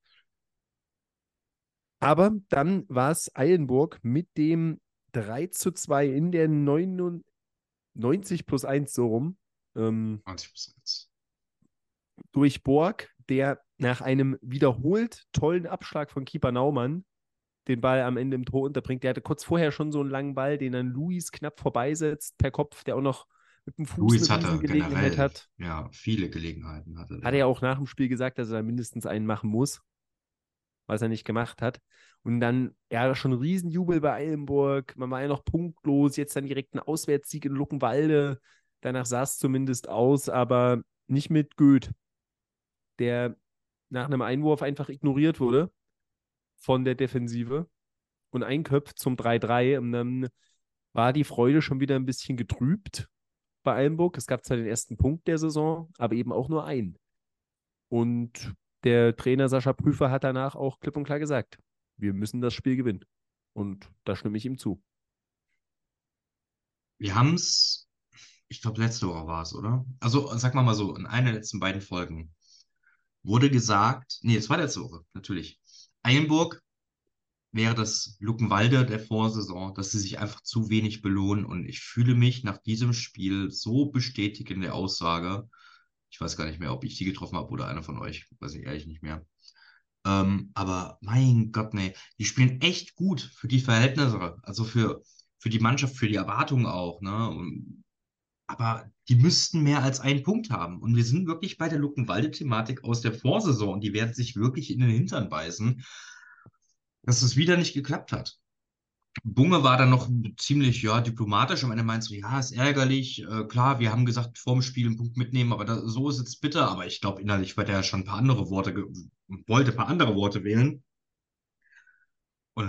Aber dann war es Eilenburg mit dem drei zu zwei in der neunundneunzig plus eins so rum. Ähm,
zwanzig Prozent.
durch Borg, der nach einem wiederholt tollen Abschlag von Keeper Naumann den Ball am Ende im Tor unterbringt. Der hatte kurz vorher schon so einen langen Ball, den dann Luis knapp vorbeisetzt per Kopf, der auch noch mit dem Fuß
Luis
eine
hatte
Riesengelegenheit
generell,
hat.
ja, viele Gelegenheiten hatte
Hat er
der.
auch nach dem Spiel gesagt, dass er da mindestens einen machen muss, was er nicht gemacht hat. Und dann, ja, schon ein Riesenjubel bei Eilenburg. Man war ja noch punktlos, jetzt dann direkt ein Auswärtssieg in Luckenwalde. Danach sah es zumindest aus, aber nicht mit Goeth, der nach einem Einwurf einfach ignoriert wurde von der Defensive und einköpft zum drei drei. Und dann war die Freude schon wieder ein bisschen getrübt bei Eilenburg. Es gab zwar den ersten Punkt der Saison, aber eben auch nur einen. Und der Trainer Sascha Prüfer hat danach auch klipp und klar gesagt, wir müssen das Spiel gewinnen. Und da stimme ich ihm zu.
Wir haben es, ich glaube, letzte Woche war es, oder? Also, sag mal mal so, in einer der letzten beiden Folgen wurde gesagt, nee, es war letzte Woche, natürlich. Eilenburg wäre das Luckenwalde der Vorsaison, dass sie sich einfach zu wenig belohnen. Und ich fühle mich nach diesem Spiel so bestätigt in der Aussage. Ich weiß gar nicht mehr, ob ich die getroffen habe oder einer von euch. Weiß ich ehrlich nicht mehr. Ähm, aber mein Gott, nee, die spielen echt gut für die Verhältnisse. Also für, für die Mannschaft, für die Erwartungen auch, ne? Und, aber die müssten mehr als einen Punkt haben. Und wir sind wirklich bei der Luckenwalde-Thematik aus der Vorsaison. Und die werden sich wirklich in den Hintern beißen, dass es wieder nicht geklappt hat. Bunge war dann noch ziemlich, ja, diplomatisch. Am Ende meinst du, ja, ist ärgerlich. Äh, klar, wir haben gesagt, vorm Spiel einen Punkt mitnehmen, aber da, so ist es bitter. Aber ich glaube, innerlich wird er ja schon ein paar andere Worte, ge- wollte ein paar andere Worte wählen. Und äh,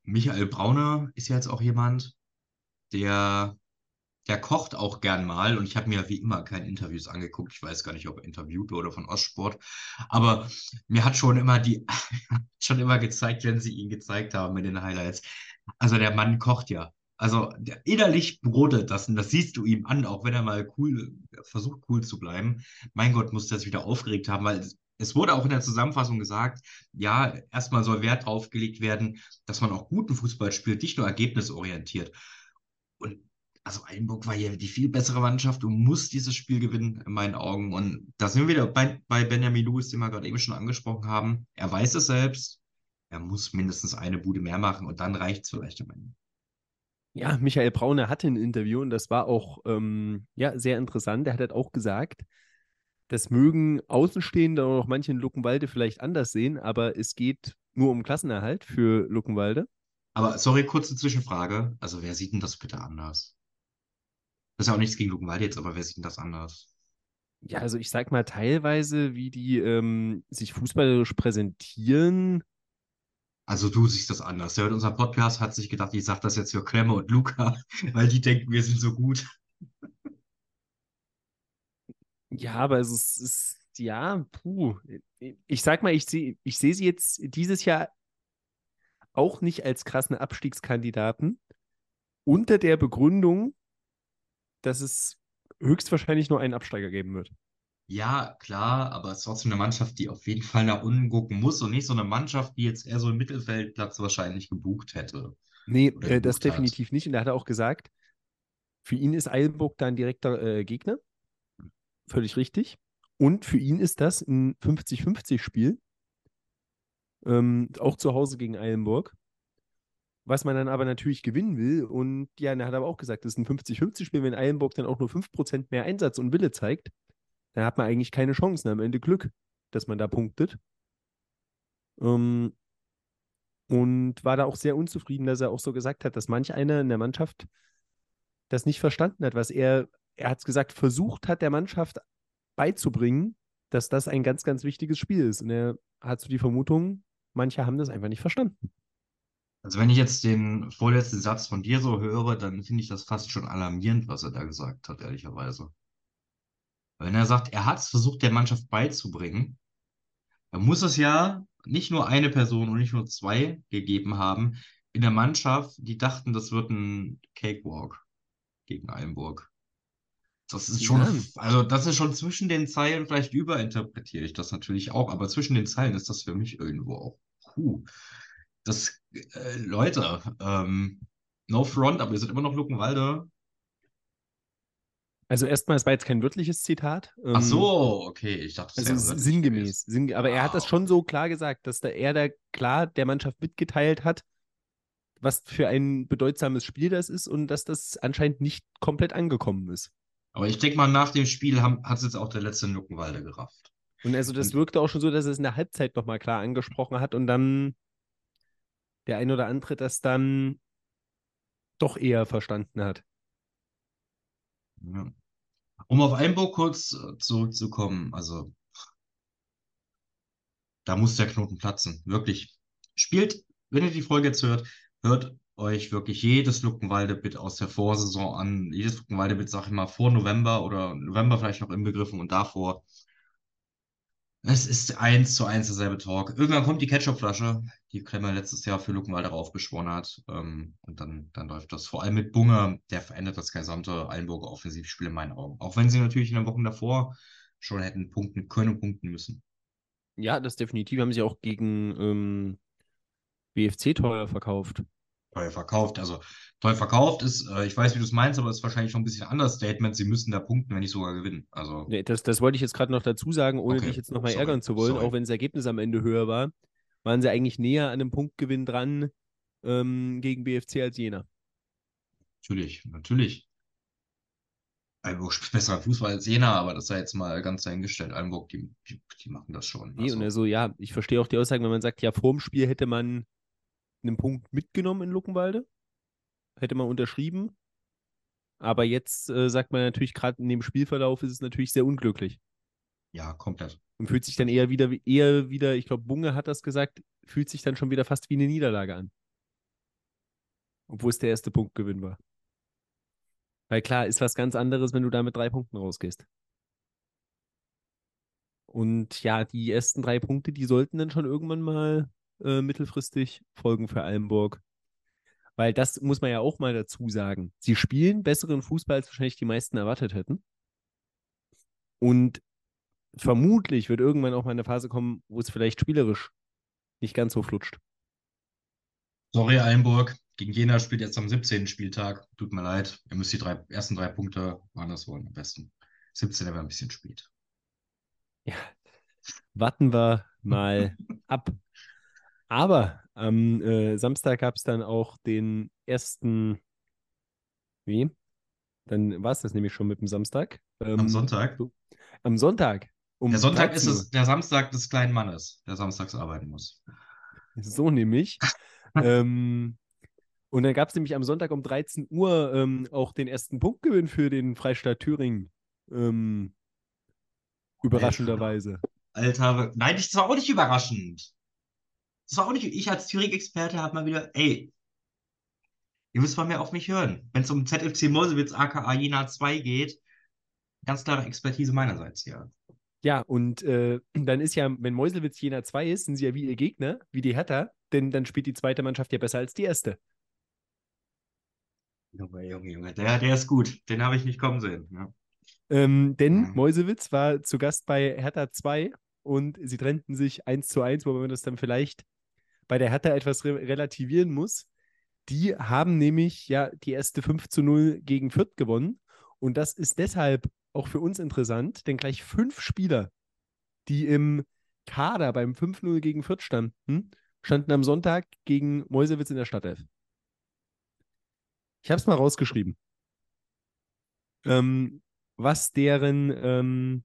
Michael Brauner ist ja jetzt auch jemand, der, der kocht auch gern mal. Und ich habe mir wie immer keine Interviews angeguckt. Ich weiß gar nicht, ob er interviewt wurde von Ostsport. Aber mir hat schon immer die, schon immer gezeigt, wenn sie ihn gezeigt haben in den Highlights. Also der Mann kocht ja. Also der, innerlich brodelt das und das siehst du ihm an, auch wenn er mal cool versucht, cool zu bleiben. Mein Gott, muss das wieder aufgeregt haben, weil es, es wurde auch in der Zusammenfassung gesagt, ja, erstmal soll Wert drauf gelegt werden, dass man auch guten Fußball spielt, nicht nur ergebnisorientiert. Und also Eilenburg war ja die viel bessere Mannschaft und muss dieses Spiel gewinnen, in meinen Augen. Und da sind wir wieder bei, bei Benjamin Lewis, den wir gerade eben schon angesprochen haben. Er weiß es selbst. Er muss mindestens eine Bude mehr machen und dann reicht es vielleicht am Ende.
Ja, Michael Brauner hatte ein Interview und das war auch ähm, ja, sehr interessant. Er hat halt auch gesagt, das mögen Außenstehende oder auch manche in Luckenwalde vielleicht anders sehen, aber es geht nur um Klassenerhalt für Luckenwalde.
Aber sorry, kurze Zwischenfrage. Also wer sieht denn das bitte anders? Das ist ja auch nichts gegen Luckenwalde jetzt, aber wer sieht denn das anders?
Ja, also ich sag mal teilweise, wie die ähm, sich fußballerisch präsentieren.
Also du siehst das anders. Der hört unseren Podcast, hat sich gedacht, ich sag das jetzt für Klemme und Luca, weil die denken, wir sind so gut.
Ja, aber es ist, ist ja, puh. Ich sag mal, ich sehe ich seh sie jetzt dieses Jahr auch nicht als krassen Abstiegskandidaten unter der Begründung, dass es höchstwahrscheinlich nur einen Absteiger geben wird.
Ja, klar, aber es ist trotzdem eine Mannschaft, die auf jeden Fall nach unten gucken muss und nicht so eine Mannschaft, die jetzt eher so einen Mittelfeldplatz wahrscheinlich gebucht hätte
Nee,
oder
äh, das
gebucht hat.
definitiv nicht. Und er hat auch gesagt, für ihn ist Eilenburg da ein direkter äh, Gegner. Völlig richtig. Und für ihn ist das ein fünfzig fünfzig Spiel, ähm, auch zu Hause gegen Eilenburg, was man dann aber natürlich gewinnen will. Und ja, er hat aber auch gesagt, das ist ein fünfzig fünfzig Spiel. Wenn Eilenburg dann auch nur fünf Prozent mehr Einsatz und Wille zeigt, dann hat man eigentlich keine Chancen. Am Ende Glück, dass man da punktet. Ähm, und war da auch sehr unzufrieden, dass er auch so gesagt hat, dass manch einer in der Mannschaft das nicht verstanden hat, was er, er hat es gesagt, versucht hat, der Mannschaft beizubringen, dass das ein ganz, ganz wichtiges Spiel ist. Und er hat so die Vermutung, manche haben das einfach nicht verstanden.
Also wenn ich jetzt den vorletzten Satz von dir so höre, dann finde ich das fast schon alarmierend, was er da gesagt hat, ehrlicherweise. Wenn er sagt, er hat es versucht, der Mannschaft beizubringen, dann muss es ja nicht nur eine Person und nicht nur zwei gegeben haben in der Mannschaft, die dachten, das wird ein Cakewalk gegen Eilenburg. Das ist schon,
Ja,
also das ist schon zwischen den Zeilen, vielleicht überinterpretiere ich das natürlich auch, aber zwischen den Zeilen ist das für mich irgendwo auch. Puh, das, äh, Leute, ähm, no front, aber wir sind immer noch Luckenwalde.
also erstmal, es war jetzt kein wörtliches Zitat,
Ach
ähm,
so, okay, ich dachte, es
also
wäre
s-
wörtlich gewesen.
sinngemäß. Sinn, aber er hat
Ah,
das schon
okay.
so klar gesagt, dass da er da klar der Mannschaft mitgeteilt hat, was für ein bedeutsames Spiel das ist und dass das anscheinend nicht komplett angekommen ist.
Aber ich denke mal, nach dem Spiel hat es jetzt auch der letzte Luckenwalde gerafft.
Und also das
Und
wirkte auch schon so, dass er es in der Halbzeit nochmal klar angesprochen hat und dann der ein oder andere das dann doch eher verstanden hat.
ja. Um auf Einburg kurz äh, zurückzukommen, also da muss der Knoten platzen. Wirklich. Spielt, wenn ihr die Folge jetzt hört, hört euch wirklich jedes Luckenwalde-Bit aus der Vorsaison an. Jedes Luckenwalde-Bit, sag ich mal, vor November oder November vielleicht noch inbegriffen und davor. Es ist eins zu eins derselbe Talk. Irgendwann kommt die Ketchupflasche, die Klemmer letztes Jahr für Luckenwalde raufgeschworen hat. Ähm, und dann, dann läuft das. Vor allem mit Bunge, der verändert das gesamte Eilenburger Offensivspiel in meinen Augen. Auch wenn sie natürlich in den Wochen davor schon hätten punkten können und punkten müssen.
Ja, das definitiv haben sie auch gegen ähm, B F C teuer verkauft.
Teuer verkauft. Also teuer verkauft ist, äh, ich weiß, wie du es meinst, aber es ist wahrscheinlich schon ein bisschen ein Understatement. Sie müssen da punkten, wenn nicht sogar gewinnen. Also,
Nee, das, das wollte ich jetzt gerade noch dazu sagen, ohne dich
okay,
jetzt nochmal
sorry,
ärgern zu wollen, auch
sorry.
wenn das Ergebnis am Ende höher war, waren sie eigentlich näher an einem Punktgewinn dran ähm, gegen B F C als Jena.
Natürlich, natürlich. Einburg spielt besser Fußball als Jena, aber das sei jetzt mal ganz dahingestellt. Einburg, die, die, die machen das schon.
Nee, und
Also,
also ja, ich verstehe auch die Aussagen, wenn man sagt, ja, vorm Spiel hätte man einen Punkt mitgenommen in Luckenwalde, hätte man unterschrieben, aber jetzt äh, sagt man natürlich, gerade in dem Spielverlauf ist es natürlich sehr unglücklich
ja, komplett.
und fühlt sich dann
komplett.
eher wieder, eher wieder, ich glaube, Bunge hat das gesagt, fühlt sich dann schon wieder fast wie eine Niederlage an. obwohl es der erste Punktgewinn war. Weil klar, ist was ganz anderes, wenn du da mit drei Punkten rausgehst. Und ja, die ersten drei Punkte, die sollten dann schon irgendwann mal äh, mittelfristig folgen für Eilenburg. Weil das muss man ja auch mal dazu sagen. Sie spielen besseren Fußball, als wahrscheinlich die meisten erwartet hätten. Und vermutlich wird irgendwann auch mal eine Phase kommen, wo es vielleicht spielerisch nicht ganz so flutscht.
Sorry, Eilenburg. Gegen Jena spielt jetzt am siebzehnten Spieltag. Tut mir leid. Ihr müsst die drei, ersten drei Punkte woanders holen am besten. siebzehnter wäre ein bisschen spät.
Ja, warten wir mal ab. Aber am äh, Samstag gab es dann auch den ersten, wie? Dann war es das nämlich schon mit dem Samstag.
Am
Ähm,
Sonntag?
so, am Sonntag
Der
um
Sonntag ist
dreizehn Uhr.
es der Samstag des kleinen Mannes, der samstags arbeiten muss.
So nämlich. Ähm, und dann gab es nämlich am Sonntag um dreizehn Uhr ähm, auch den ersten Punktgewinn für den Freistaat Thüringen. Ähm,
Alter,
überraschenderweise.
Alter, nein, das war auch nicht überraschend. Das war auch nicht, ich als Thüringen-Experte habe mal wieder, ey, ihr müsst mal mehr auf mich hören. Wenn es um Z F C Meuselwitz aka Jena zwei geht, ganz klare Expertise meinerseits hier.
Ja, und äh, dann ist ja, wenn Meuselwitz Jena zwei ist, sind sie ja wie ihr Gegner, wie die Hertha, denn dann spielt die zweite Mannschaft ja besser als die erste.
Junge, Junge, Junge, der, der ist gut. Den habe ich nicht kommen sehen. Ja.
Ähm, denn
Ja.
Meuselwitz war zu Gast bei Hertha zwei und sie trennten sich eins zu eins, wobei man das dann vielleicht bei der Hertha etwas re relativieren muss. Die haben nämlich ja die erste fünf zu null gegen Fürth gewonnen. Und das ist deshalb auch für uns interessant, denn gleich fünf Spieler, die im Kader beim fünf null gegen Fürth standen, standen am Sonntag gegen Meuselwitz in der Startelf. Ich habe es mal rausgeschrieben. Ähm, was deren ähm,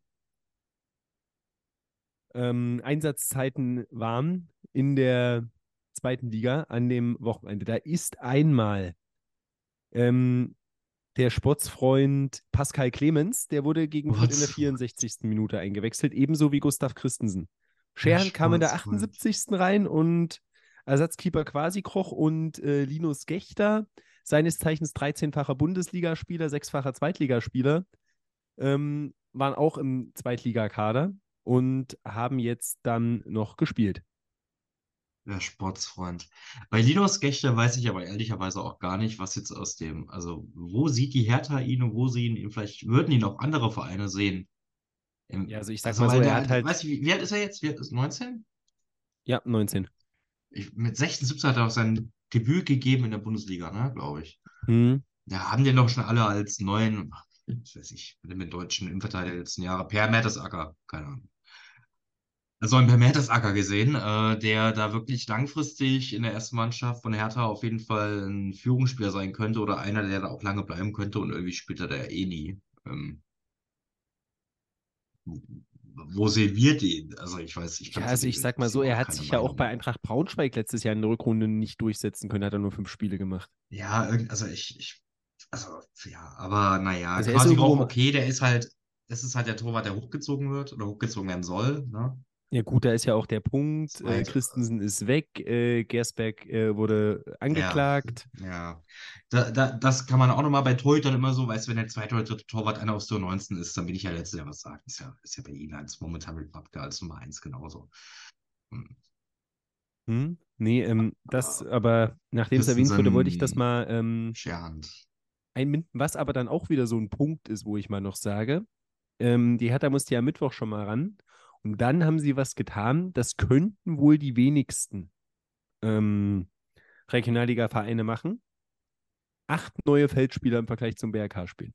ähm, Einsatzzeiten waren in der zweiten Liga an dem Wochenende. Da ist einmal ähm, der Sportsfreund Pascal Clemens, der wurde gegen Fürth in der
Sportsfreund.
vierundsechzigsten Minute eingewechselt, ebenso wie Gustav Christensen.
Der
Scherhand kam in der
Sportsfreund.
achtundsiebzigsten rein und Ersatzkeeper Quasi Kroch und äh, Linus Gechter, seines Zeichens dreizehnfacher Bundesligaspieler, sechsfacher Zweitligaspieler, ähm, waren auch im Zweitligakader und haben jetzt dann noch gespielt.
Der Sportsfreund. Bei Linus Gächter weiß ich aber ehrlicherweise auch gar nicht, was jetzt aus dem, also wo sieht die Hertha ihn und wo sehen ihn, vielleicht würden ihn auch andere Vereine sehen.
Ja,
Im,
also ich sag
also
mal so,
weil
er
der,
hat
der
halt,
weiß ich, wie, wie alt ist er jetzt? Wie alt ist neunzehn?
ja, neunzehn.
Ich, mit sechzehn, siebzehn hat er auch sein Debüt gegeben in der Bundesliga, ne, glaube ich.
Hm.
Da haben den doch schon alle als neuen, ach, was weiß ich, mit dem deutschen Innenverteidiger der letzten Jahre, Per Mertesacker, keine Ahnung. Also ein Per Mertesacker gesehen, äh, der da wirklich langfristig in der ersten Mannschaft von Hertha auf jeden Fall ein Führungsspieler sein könnte oder einer, der da auch lange bleiben könnte und irgendwie spielt er da ja eh nie. Ähm, wo sehen wir den? Also ich weiß, ich
Ja,
kann zu
also
dem
ich sag mal
gibt's
so, er
überhaupt
hat
keine
sich ja auch
Meinung
bei
mehr.
Eintracht Braunschweig letztes Jahr in der Rückrunde nicht durchsetzen können, hat er nur fünf Spiele gemacht.
Ja, irgend- also ich, ich, also ja, aber naja,
Also er ist
quasi
irgendwo
auch
im,
okay, der ist halt, das ist halt der Torwart, der hochgezogen wird oder hochgezogen werden soll, ne?
ja gut, da ist ja auch der Punkt, äh,
Zweite,
Christensen ist weg, äh, Gersbeck äh, wurde
ja,
angeklagt.
ja. Da, da, das kann man auch nochmal bei Torhütern immer so, weißt du, wenn der zweite oder dritte Torwart einer aus der neunzehn ist, dann bin ich ja letzter, der was sagt. Ist ja, ist ja bei ihm als momentan mit Babka als Nummer eins genauso. Hm.
Hm? Nee, ähm, das,
Aber
aber nachdem es erwähnt wurde, wollte ich das
Christensen,
mal ähm,
Scherhand.
einbinden, was aber dann auch wieder so ein Punkt ist, wo ich mal noch sage, ähm, die Hertha musste ja am Mittwoch schon mal ran und dann haben sie was getan, das könnten wohl die wenigsten ähm, Regionalliga-Vereine machen. Acht neue Feldspieler im Vergleich zum B R K-Spiel.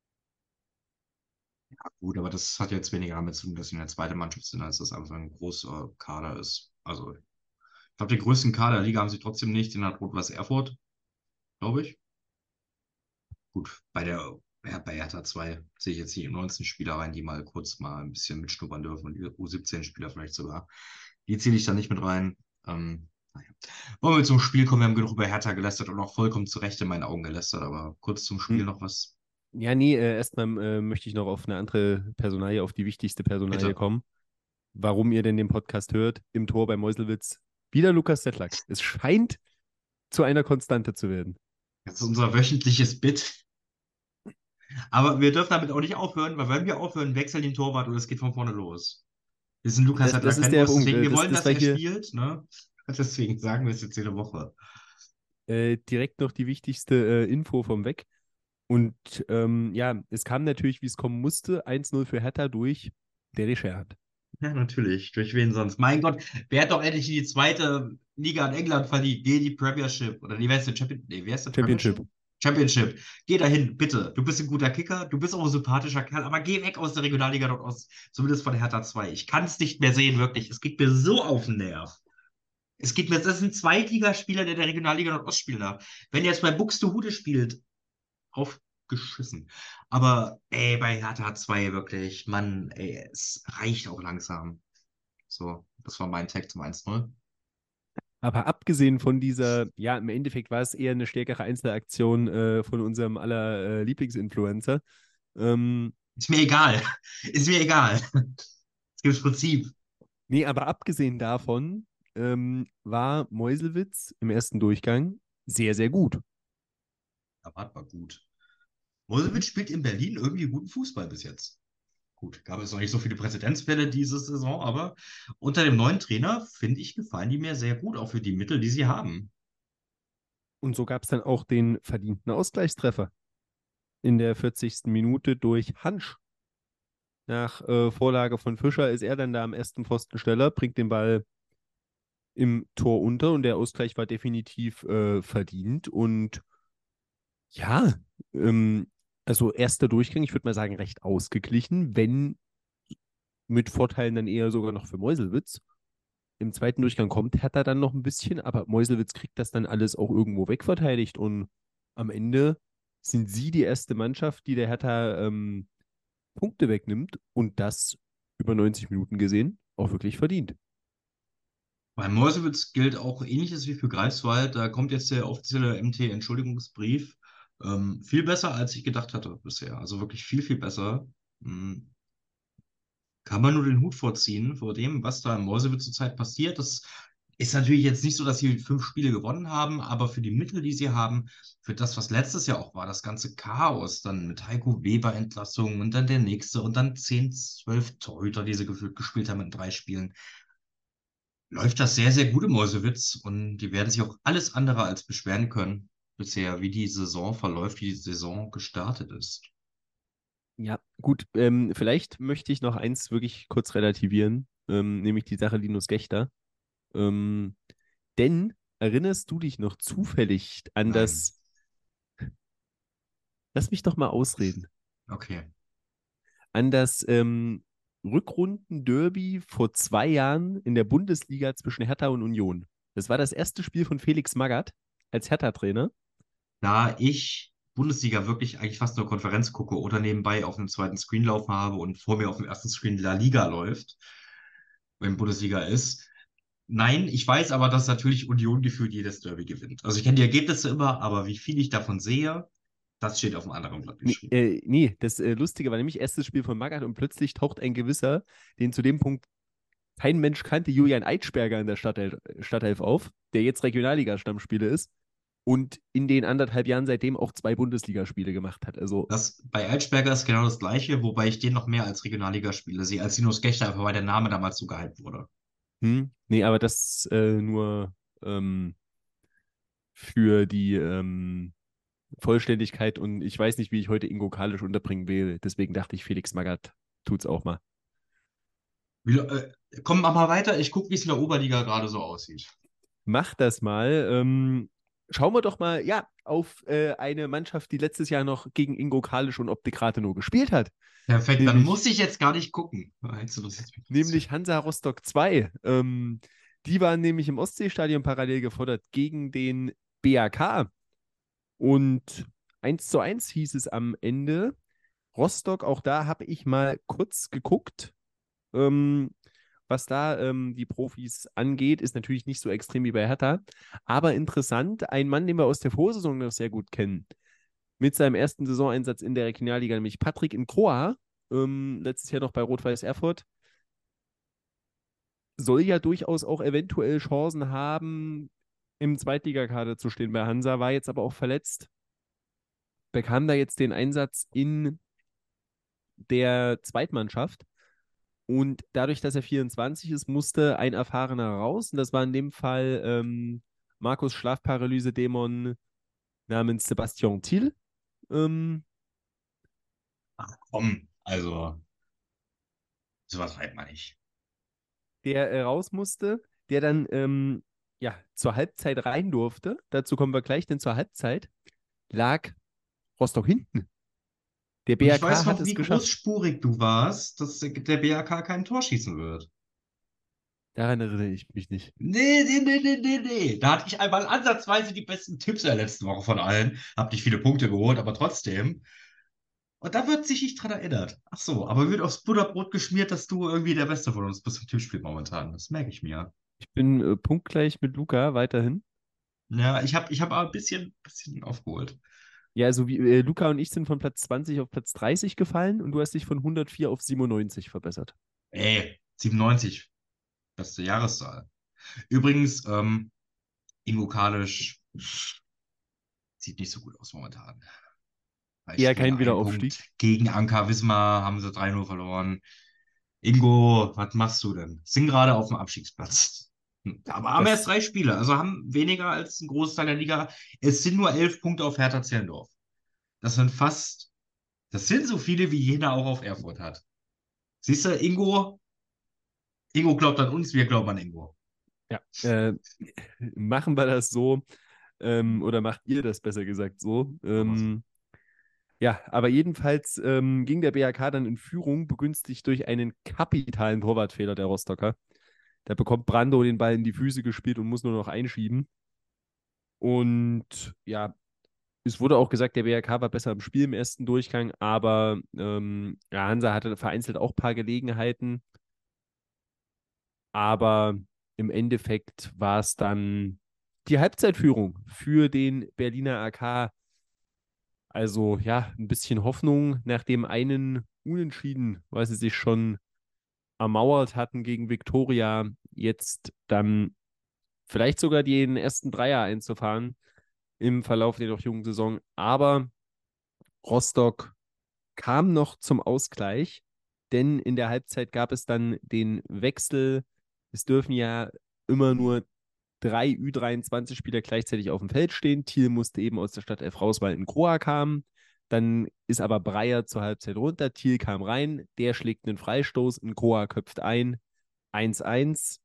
Gut, aber das hat jetzt weniger damit zu tun, dass sie in der zweiten Mannschaft sind, als dass das einfach ein großer Kader ist. Also, ich glaube, den größten Kader der Liga haben sie trotzdem nicht. Den hat Rot-Weiß Erfurt, glaube ich. Gut, bei der, ja, bei Hertha zwei sehe ich jetzt die neunzehn Spieler rein, die mal kurz mal ein bisschen mitschnuppern dürfen und die U siebzehn Spieler vielleicht sogar. Die zähle ich da nicht mit rein. Ähm, naja. Wollen wir zum Spiel kommen? Wir haben genug über Hertha gelästert und auch vollkommen zu Recht in meinen Augen gelästert, aber kurz zum Spiel
Hm.
noch was.
Ja, nee, äh, erstmal äh, möchte ich noch auf eine andere Personalie, auf die wichtigste Personalie
Bitte.
kommen. Warum ihr denn den Podcast hört, im Tor bei Meuselwitz. Wieder Lukas Settlak. Es scheint zu einer Konstante zu werden.
Das ist unser wöchentliches Bit. Aber wir dürfen damit auch nicht aufhören, weil wenn wir aufhören, wechseln den Torwart und es geht von vorne los. Wir sind Lukas
Das,
hat drei
das ist der
Fanboys,
Punkt.
deswegen,
äh,
wir
Das,
wollen,
das
dass
war
er
hier
spielt, ne? Deswegen sagen wir es jetzt jede Woche.
äh, direkt noch die wichtigste äh, Info vom Weg. Und ähm, ja, es kam natürlich, wie es kommen musste, eins null für Hertha durch Derry Sherrand.
Ja, natürlich. Durch wen sonst? Mein Gott, wer hat doch endlich in die zweite Liga in England verdient? Geh in die Premiership. Oder wie heißt der Champion? Nee, wie heißt der
Championship.
Premiership? Championship. Geh dahin, bitte. Du bist ein guter Kicker, du bist auch ein sympathischer Kerl, aber geh weg aus der Regionalliga dort aus, zumindest von Hertha zwei. Ich kann es nicht mehr sehen, wirklich. Es geht mir so auf den Nerv. Es geht mir, das ist ein Zweitligaspieler, der der Regionalliga Nordost spielen darf. Wenn er jetzt bei Buxtehude spielt, aufgeschissen. Aber ey, bei Hertha zwei wirklich, Mann, ey, es reicht auch langsam. So, das war mein Tag zum eins null.
Aber abgesehen von dieser, ja, im Endeffekt war es eher eine stärkere Einzelaktion äh, von unserem aller äh, Lieblingsinfluencer. Ähm,
Ist mir egal. Ist mir egal. Es gibt Prinzip.
nee, aber abgesehen davon ähm, war Meuselwitz im ersten Durchgang sehr, sehr gut.
Aber war gut.
Mhm.
Mosewitsch spielt in Berlin irgendwie guten Fußball bis jetzt. Gut, gab es noch nicht so viele Präzedenzfälle diese Saison, aber unter dem neuen Trainer, finde ich, gefallen die mir sehr gut, auch für die Mittel, die sie haben.
Und so gab es dann auch den verdienten Ausgleichstreffer in der vierzigsten Minute durch Hansch. Nach äh, Vorlage von Fischer ist er dann da am ersten Pfostensteller, bringt den Ball im Tor unter und der Ausgleich war definitiv äh, verdient. Und ja, ähm, also erster Durchgang, ich würde mal sagen, recht ausgeglichen, wenn mit Vorteilen dann eher sogar noch für Meuselwitz. Im zweiten Durchgang kommt Hertha dann noch ein bisschen, aber Meuselwitz kriegt das dann alles auch irgendwo wegverteidigt und am Ende sind sie die erste Mannschaft, die der Hertha ähm, Punkte wegnimmt und das über neunzig Minuten gesehen auch wirklich verdient.
Bei Meuselwitz gilt auch Ähnliches wie für Greifswald. Da kommt jetzt der offizielle M T-Entschuldigungsbrief. Ähm, viel besser, als ich gedacht hatte bisher. Also wirklich viel, viel besser. Hm, kann man nur den Hut vorziehen vor dem, was da in Meuselwitz zurzeit passiert. Das ist natürlich jetzt nicht so, dass sie fünf Spiele gewonnen haben, aber für die Mittel, die sie haben, für das, was letztes Jahr auch war, das ganze Chaos, dann mit Heiko Weber Entlassung und dann der nächste und dann zehn, zwölf Torhüter, die sie gefühlt gespielt haben in drei Spielen, läuft das sehr, sehr gut im Meuselwitz und die werden sich auch alles andere als beschweren können bisher, wie die Saison verläuft, wie die Saison gestartet ist.
Ja, gut, ähm, vielleicht möchte ich noch eins wirklich kurz relativieren, ähm, nämlich die Sache Linus Gächter. Ähm, denn erinnerst du dich noch zufällig an
Nein.
das, lass mich doch mal ausreden,
Okay.
an das ähm, Rückrunden-Derby vor zwei Jahren in der Bundesliga zwischen Hertha und Union. Das war das erste Spiel von Felix Magath als Hertha-Trainer.
Da ich Bundesliga wirklich eigentlich fast nur Konferenz gucke oder nebenbei auf einem zweiten Screen laufen habe und vor mir auf dem ersten Screen La Liga läuft, wenn Bundesliga ist. Nein, ich weiß aber, dass natürlich Union gefühlt jedes Derby gewinnt. Also ich kenne die Ergebnisse immer, aber wie viel ich davon sehe, das steht auf einem anderen Blatt
Nee,
geschrieben.
äh, nee, das äh, Lustige war nämlich erstes Spiel von Magath und plötzlich taucht ein gewisser, den zu dem Punkt kein Mensch kannte, Julian Eitschberger in der Stadtelf, Stadtelf auf, der jetzt Regionalliga-Stammspieler ist und in den anderthalb Jahren seitdem auch zwei Bundesligaspiele gemacht hat. Also,
Das, bei Eitschberger ist genau das Gleiche, wobei ich den noch mehr als Regionalligaspieler sehe, als Linus Gächter, einfach weil der Name damals so gehypt wurde.
hm, nee, aber das äh, nur ähm, für die ähm, Vollständigkeit und ich weiß nicht, wie ich heute Ingo Kalisch unterbringen will. Deswegen dachte ich, Felix Magath tut's auch mal.
Wie, äh, komm, mach mal weiter. Ich gucke, wie es in der Oberliga gerade so aussieht.
Mach das mal. Ähm, schauen wir doch mal, ja, auf äh, eine Mannschaft, die letztes Jahr noch gegen Ingo Kalisch und Optik Rathenow gespielt hat.
Perfekt, dann
Nämlich,
muss ich jetzt gar nicht gucken. Jetzt interessiert mich trotzdem.
nämlich Hansa Rostock zwei. Ähm, die waren nämlich im Ostseestadion parallel gefordert gegen den B A K. Und eins zu eins hieß es am Ende. Rostock, auch da habe ich mal kurz geguckt. Ähm, was da ähm, die Profis angeht, ist natürlich nicht so extrem wie bei Hertha. Aber interessant, ein Mann, den wir aus der Vorsaison noch sehr gut kennen, mit seinem ersten Saisoneinsatz in der Regionalliga, nämlich Patrick Nkroa, ähm, letztes Jahr noch bei Rot-Weiß Erfurt, soll ja durchaus auch eventuell Chancen haben, im Zweitligakader zu stehen bei Hansa, war jetzt aber auch verletzt. bekam da jetzt den Einsatz in der Zweitmannschaft. Und dadurch, dass er vierundzwanzig ist, musste ein Erfahrener raus. Und das war in dem Fall ähm, Markus Schlafparalyse-Dämon namens Sebastian Thiel. Ähm,
Ach komm, also, sowas reibt man nicht.
der äh, raus musste, der dann ähm, ja, zur Halbzeit rein durfte. Dazu kommen wir gleich, denn zur Halbzeit lag Rostock hinten. Der
Und ich weiß
B R K hat
noch,
es
wie
geschafft.
großspurig du warst, dass der B A K kein Tor schießen wird.
Daran erinnere ich mich nicht.
Nee, nee, nee, nee, nee, nee. Da hatte ich einmal ansatzweise die besten Tipps der letzten Woche von allen. Hab nicht viele Punkte geholt, aber trotzdem. Und da wird sich nicht dran erinnert. Ach so, aber wird aufs Butterbrot geschmiert, dass du irgendwie der Beste von uns bist im Tippspiel momentan. Das merke ich mir.
Ich bin äh, punktgleich mit Luca weiterhin.
Ja, ich habe ich hab aber ein bisschen, bisschen aufgeholt.
Ja, also wie, äh, Luca und ich sind von Platz zwanzig auf Platz dreißig gefallen und du hast dich von hundertvier auf siebenundneunzig verbessert.
Ey, siebenundneunzig, beste Jahreszahl. Übrigens, ähm, Ingo Kalisch sieht nicht so gut aus momentan. Drei
Eher
Spiele,
kein
ein
Wiederaufstieg.
Punkt. Gegen Anker Wismar haben sie drei null verloren. Ingo, was machst du denn? Sind gerade auf dem Abstiegsplatz. Hm, aber haben erst
Das,
drei Spiele, also haben weniger als ein Großteil der Liga. Es sind nur elf Punkte auf Hertha Zellendorf. Das sind fast, das sind so viele, wie Jena auch auf Erfurt hat. Siehst du, Ingo, Ingo glaubt an uns, wir glauben an Ingo.
ja, äh, machen wir das so, ähm, oder macht ihr das besser gesagt so?
Sowas.
Ähm, ja, aber jedenfalls ähm, ging der B R K dann in Führung, begünstigt durch einen kapitalen Torwartfehler der Rostocker. Da bekommt Brando den Ball in die Füße gespielt und muss nur noch einschieben. Und ja, es wurde auch gesagt, der B R K war besser im Spiel im ersten Durchgang, aber ähm, ja, Hansa hatte vereinzelt auch ein paar Gelegenheiten. Aber im Endeffekt war es dann die Halbzeitführung für den Berliner A K. Also ja, ein bisschen Hoffnung nach dem einen Unentschieden, weil sie sich schon ermauert hatten gegen Viktoria, jetzt dann vielleicht sogar den ersten Dreier einzufahren im Verlauf der noch jungen Saison. Aber Rostock kam noch zum Ausgleich, denn in der Halbzeit gab es dann den Wechsel. Es dürfen ja immer nur drei Ü dreiundzwanzig-Spieler gleichzeitig auf dem Feld stehen. Thiel musste eben aus der Stadt F raus, weil ein Groa kam. Dann ist aber Breyer zur Halbzeit runter. Thiel kam rein, der schlägt einen Freistoß, ein Groa köpft ein. eins eins.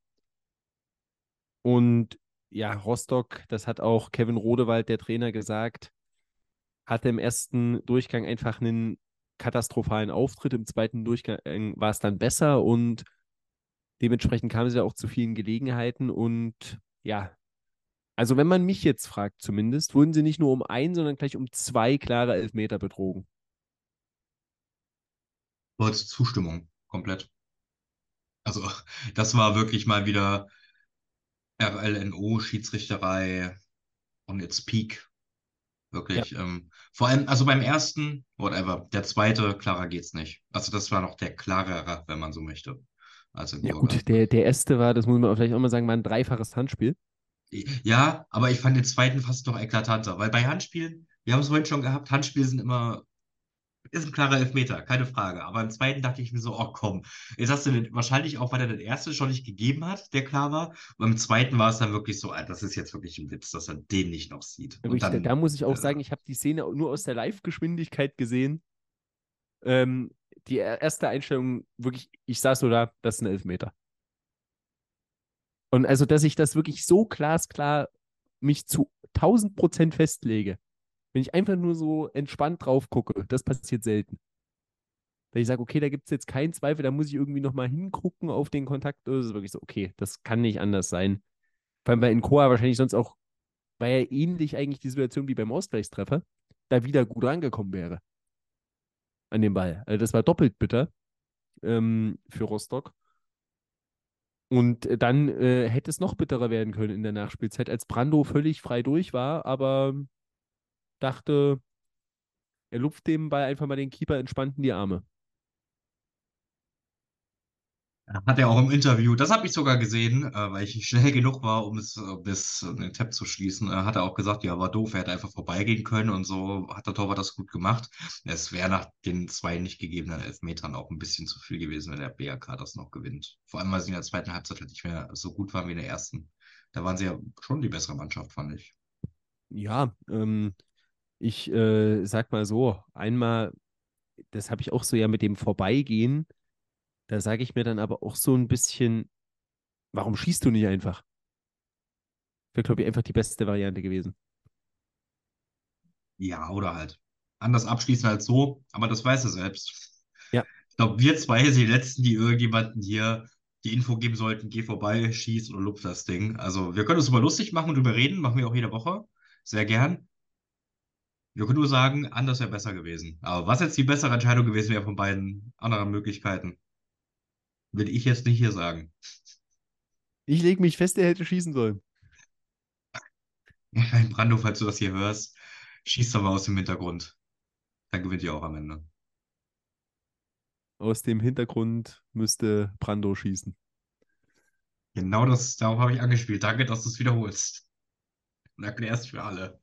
Und ja, Rostock, das hat auch Kevin Rodewald, der Trainer, gesagt, hatte im ersten Durchgang einfach einen katastrophalen Auftritt. Im zweiten Durchgang war es dann besser und dementsprechend kam es ja auch zu vielen Gelegenheiten. Und ja, also wenn man mich jetzt fragt zumindest, wurden sie nicht nur um ein, sondern gleich um zwei klare Elfmeter betrogen.
Kurze Zustimmung, komplett. Also, das war wirklich mal wieder R L N O-Schiedsrichterei on its peak.
Ja.
Wirklich. Ähm, vor allem, also beim ersten, whatever, der zweite, klarer geht's nicht. Also das war noch der klarere, wenn man so möchte, als in
Ja
Gurgel.
gut, der, der erste war, das muss man vielleicht auch mal sagen, war ein dreifaches Handspiel.
Ja, aber ich fand den zweiten fast noch eklatanter, weil bei Handspielen, wir haben es vorhin schon gehabt, Handspiele sind immer, ist ein klarer Elfmeter, keine Frage. Aber im zweiten dachte ich mir so, oh komm, jetzt hast du den, wahrscheinlich auch, weil er den ersten schon nicht gegeben hat, der klar war. Und beim zweiten war es dann wirklich so, ah, das ist jetzt wirklich ein Witz, dass er den nicht noch sieht.
Aber
Und
ich, da, da
dann,
muss ich auch
äh,
sagen, ich habe die Szene nur aus der Live-Geschwindigkeit gesehen. Ähm, die erste Einstellung, wirklich, ich saß so da, das ist ein Elfmeter. Und also, dass ich das wirklich so glasklar mich zu tausend Prozent festlege, wenn ich einfach nur so entspannt drauf gucke, das passiert selten. Wenn ich sage, okay, da gibt es jetzt keinen Zweifel, da muss ich irgendwie nochmal hingucken auf den Kontakt, das ist wirklich so, okay, das kann nicht anders sein. Vor allem bei Nkoa wahrscheinlich sonst auch, weil ja ähnlich eigentlich die Situation wie beim Ausgleichstreffer, da wieder gut rangekommen wäre an den Ball. Also das war doppelt bitter ähm, für Rostock. Und äh, dann äh, hätte es noch bitterer werden können in der Nachspielzeit, als Brando völlig frei durch war, aber dachte, er lupft dem Ball einfach mal den Keeper entspannt in die Arme.
Hat er auch im Interview, das habe ich sogar gesehen, äh, weil ich nicht schnell genug war, um es äh, bis äh, den Tab zu schließen, äh, hat er auch gesagt, ja, war doof, er hätte einfach vorbeigehen können und so hat der Torwart das gut gemacht. Es wäre nach den zwei nicht gegebenen Elfmetern auch ein bisschen zu viel gewesen, wenn der B R K das noch gewinnt. Vor allem, weil sie in der zweiten Halbzeit halt nicht mehr so gut waren wie in der ersten. Da waren sie ja schon die bessere Mannschaft, fand ich.
Ja, ähm, ich äh, sag mal so, einmal, das habe ich auch so ja mit dem Vorbeigehen, da sage ich mir dann aber auch so ein bisschen, warum schießt du nicht einfach? Wäre, glaube ich, einfach die beste Variante gewesen.
Ja, oder halt anders abschließen als so, aber das weiß er selbst.
Ja,
Ich glaube, wir zwei sind die Letzten, die irgendjemanden hier die Info geben sollten, geh vorbei, schieß oder lupf das Ding. Also wir können uns über lustig machen und drüber reden, machen wir auch jede Woche. Sehr gern. Wir können nur sagen, anders wäre besser gewesen. Aber was jetzt die bessere Entscheidung gewesen wäre von beiden anderen Möglichkeiten, würde ich jetzt nicht hier sagen.
ich lege mich fest, er hätte schießen sollen.
Ein Brando, falls du das hier hörst, schießt doch mal aus dem Hintergrund. Dann gewinnt ihr auch am Ende.
Aus dem Hintergrund müsste Brando schießen.
Genau das, darauf habe ich angespielt. Danke, dass du es wiederholst und erklärst für alle.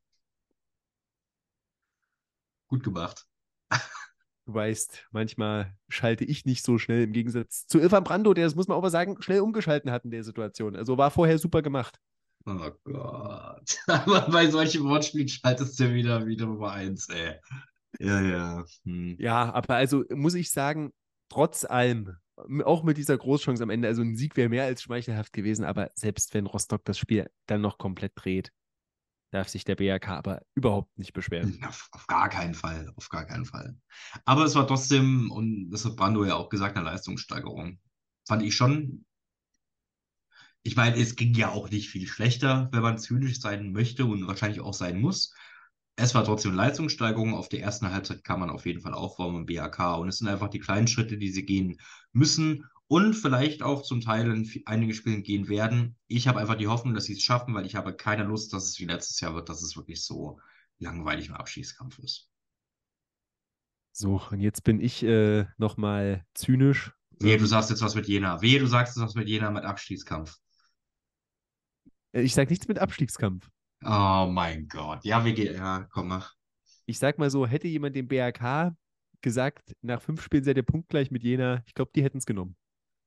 Gut gemacht.
Du weißt, manchmal schalte ich nicht so schnell im Gegensatz zu Irfan Brando, der, das muss man auch mal sagen, schnell umgeschalten hat in der Situation. Also war vorher super gemacht.
Oh Gott. Aber bei solchen Wortspielen schaltest du wieder wieder Nummer eins, ey. Ja, ja. Hm.
Ja, aber also muss ich sagen, trotz allem, auch mit dieser Großchance am Ende, also ein Sieg wäre mehr als schmeichelhaft gewesen, aber selbst wenn Rostock das Spiel dann noch komplett dreht, darf sich der B R K aber überhaupt nicht beschweren.
Auf, auf gar keinen Fall. Auf gar keinen Fall. Aber es war trotzdem, und das hat Brando ja auch gesagt, eine Leistungssteigerung. Fand ich schon. Ich meine, es ging ja auch nicht viel schlechter, wenn man zynisch sein möchte und wahrscheinlich auch sein muss. Es war trotzdem eine Leistungssteigerung. Auf der ersten Halbzeit kann man auf jeden Fall aufbauen im B A K. Und es sind einfach die kleinen Schritte, die sie gehen müssen und vielleicht auch zum Teil in einigen Spielen gehen werden. Ich habe einfach die Hoffnung, dass sie es schaffen, weil ich habe keine Lust, dass es wie letztes Jahr wird, dass es wirklich so langweilig im Abschießkampf ist.
So, und jetzt bin ich äh, nochmal zynisch.
Wehe, du
Ähm,
sagst jetzt was mit Jena. Wehe, du sagst jetzt was mit Jena mit Abschießkampf.
ich sage nichts mit Abstiegskampf.
Oh mein Gott. Ja, wir gehen. Ja, komm, mach.
Ich sag mal so, hätte jemand dem B R K gesagt, nach fünf Spielen seid ihr punktgleich mit Jena, ich glaube, die hätten es genommen.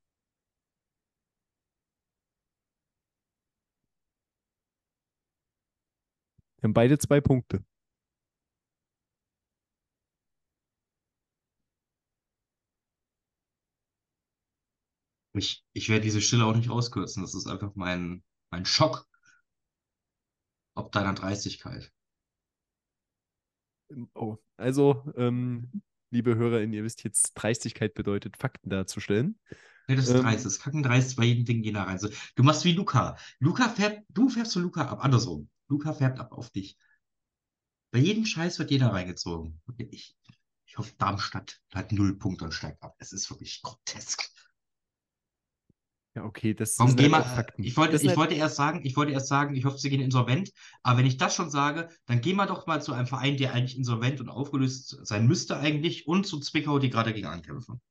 Wir haben beide zwei Punkte.
Ich, ich werde diese Stille auch nicht auskürzen. Das ist einfach mein, mein Schock ob deiner Dreistigkeit.
Ähm, Oh, also, ähm, liebe HörerInnen, ihr wisst jetzt, Dreistigkeit bedeutet, Fakten darzustellen.
Nee, das ist dreist.
Ähm,
Das ist kackendreist bei jedem Ding Jena rein. So, du machst wie Luca. Luca färbt, du färbst zu Luca ab. Andersrum. Luca färbt ab auf dich. Bei jedem Scheiß wird jeder reingezogen. Ich, ich hoffe, Darmstadt hat null Punkte und steigt ab. Es ist wirklich grotesk.
ja, okay, das
Komm,
sind
geh
halt auch
mal.
Fakten.
Ich wollte,
Das sind
ich
halt,
wollte erst sagen, ich wollte erst sagen, ich hoffe, sie gehen insolvent. Aber wenn ich das schon sage, dann geh mal doch mal zu einem Verein, der eigentlich insolvent und aufgelöst sein müsste eigentlich und zu Zwickau, die gerade gegen ankämpfen.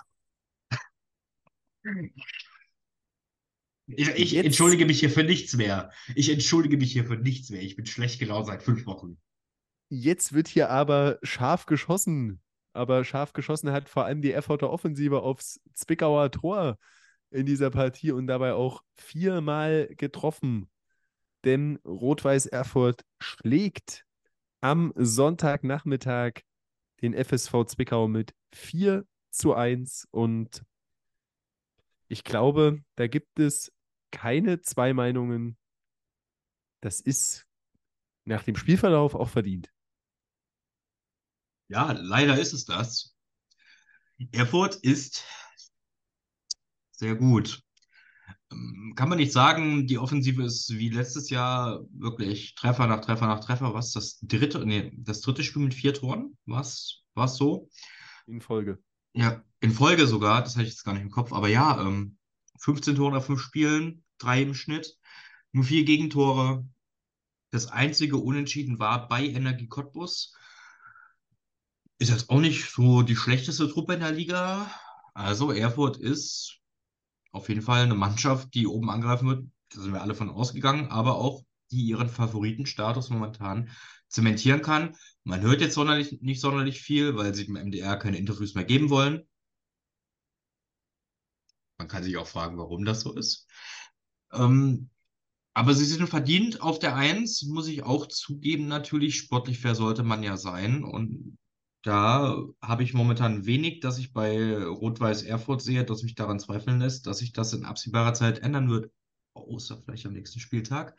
Ich, ich
jetzt,
entschuldige mich hier für nichts mehr. Ich entschuldige mich hier für nichts mehr. Ich bin schlecht gelaunt seit fünf Wochen.
jetzt wird hier aber scharf geschossen. Aber scharf geschossen hat vor allem die Erfurter Offensive aufs Zwickauer Tor in dieser Partie und dabei auch viermal getroffen. Denn Rot-Weiß Erfurt schlägt am Sonntagnachmittag den F S V Zwickau mit vier zu eins. Und ich glaube, da gibt es keine zwei Meinungen. Das ist nach dem Spielverlauf auch verdient.
Ja, leider ist es das. Erfurt ist sehr gut. Ähm, Kann man nicht sagen, die Offensive ist wie letztes Jahr wirklich Treffer nach Treffer nach Treffer. Was? Das dritte, nee, das dritte Spiel mit vier Toren? Was? War es so?
In Folge.
Ja, in Folge sogar. Das hatte ich jetzt gar nicht im Kopf. Aber ja, ähm, fünfzehn Tore nach fünf Spielen, drei im Schnitt, nur vier Gegentore. Das einzige Unentschieden war bei Energie Cottbus. Ist jetzt auch nicht so die schlechteste Truppe in der Liga. Also Erfurt ist auf jeden Fall eine Mannschaft, die oben angreifen wird. Da sind wir alle von ausgegangen, aber auch die ihren Favoritenstatus momentan zementieren kann. Man hört jetzt sonderlich, nicht sonderlich viel, weil sie dem M D R keine Interviews mehr geben wollen. Man kann sich auch fragen, warum das so ist. Ähm, aber sie sind verdient auf der Eins, muss ich auch zugeben, natürlich. Sportlich fair sollte man ja sein. Und da habe ich momentan wenig, dass ich bei Rot-Weiß Erfurt sehe, dass mich daran zweifeln lässt, dass sich das in absehbarer Zeit ändern wird. Außer vielleicht am nächsten Spieltag.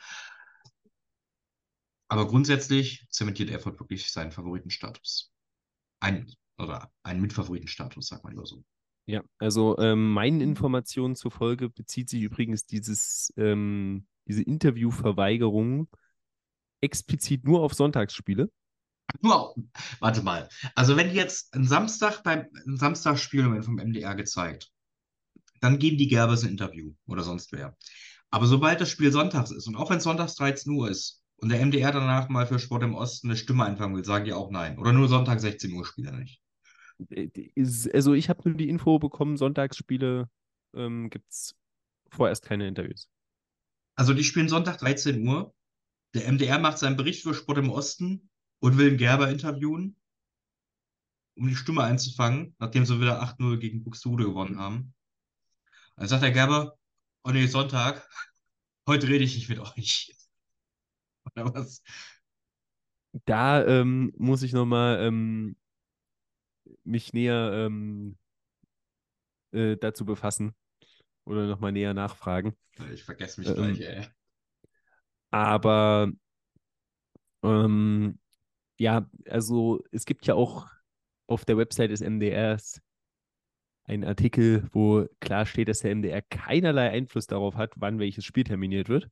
Aber grundsätzlich zementiert Erfurt wirklich seinen Favoritenstatus. Ein, oder einen Mitfavoritenstatus, sagt man lieber so.
Ja, also ähm, meinen Informationen zufolge bezieht sich übrigens dieses, ähm, diese Interviewverweigerung explizit nur auf Sonntagsspiele.
Nur, warte mal. Also wenn die jetzt ein Samstag beim ein Samstagsspiel werden vom M D R gezeigt, dann geben die Gerbers ein Interview oder sonst wer. Aber sobald das Spiel sonntags ist und auch wenn es sonntags dreizehn Uhr ist und der M D R danach mal für Sport im Osten eine Stimme einfangen will, sagen die auch nein. Oder nur Sonntag sechzehn Uhr Spieler nicht.
Äh, Ist, also ich habe nur die Info bekommen, Sonntagsspiele ähm, gibt es vorerst keine Interviews.
Also die spielen Sonntag dreizehn Uhr. Der M D R macht seinen Bericht für Sport im Osten und will einen Gerber interviewen, um die Stimme einzufangen, nachdem sie wieder acht null gegen Buxtehude gewonnen haben. Dann sagt der Gerber, oh nee, Sonntag, heute rede ich nicht mit euch. Oder was?
Da ähm, muss ich nochmal ähm, mich näher ähm, äh, dazu befassen oder nochmal näher nachfragen.
Ich vergesse mich gleich,
Ähm,
ey.
aber ähm, ja, also es gibt ja auch auf der Website des M D Rs einen Artikel, wo klar steht, dass der M D R keinerlei Einfluss darauf hat, wann welches Spiel terminiert wird.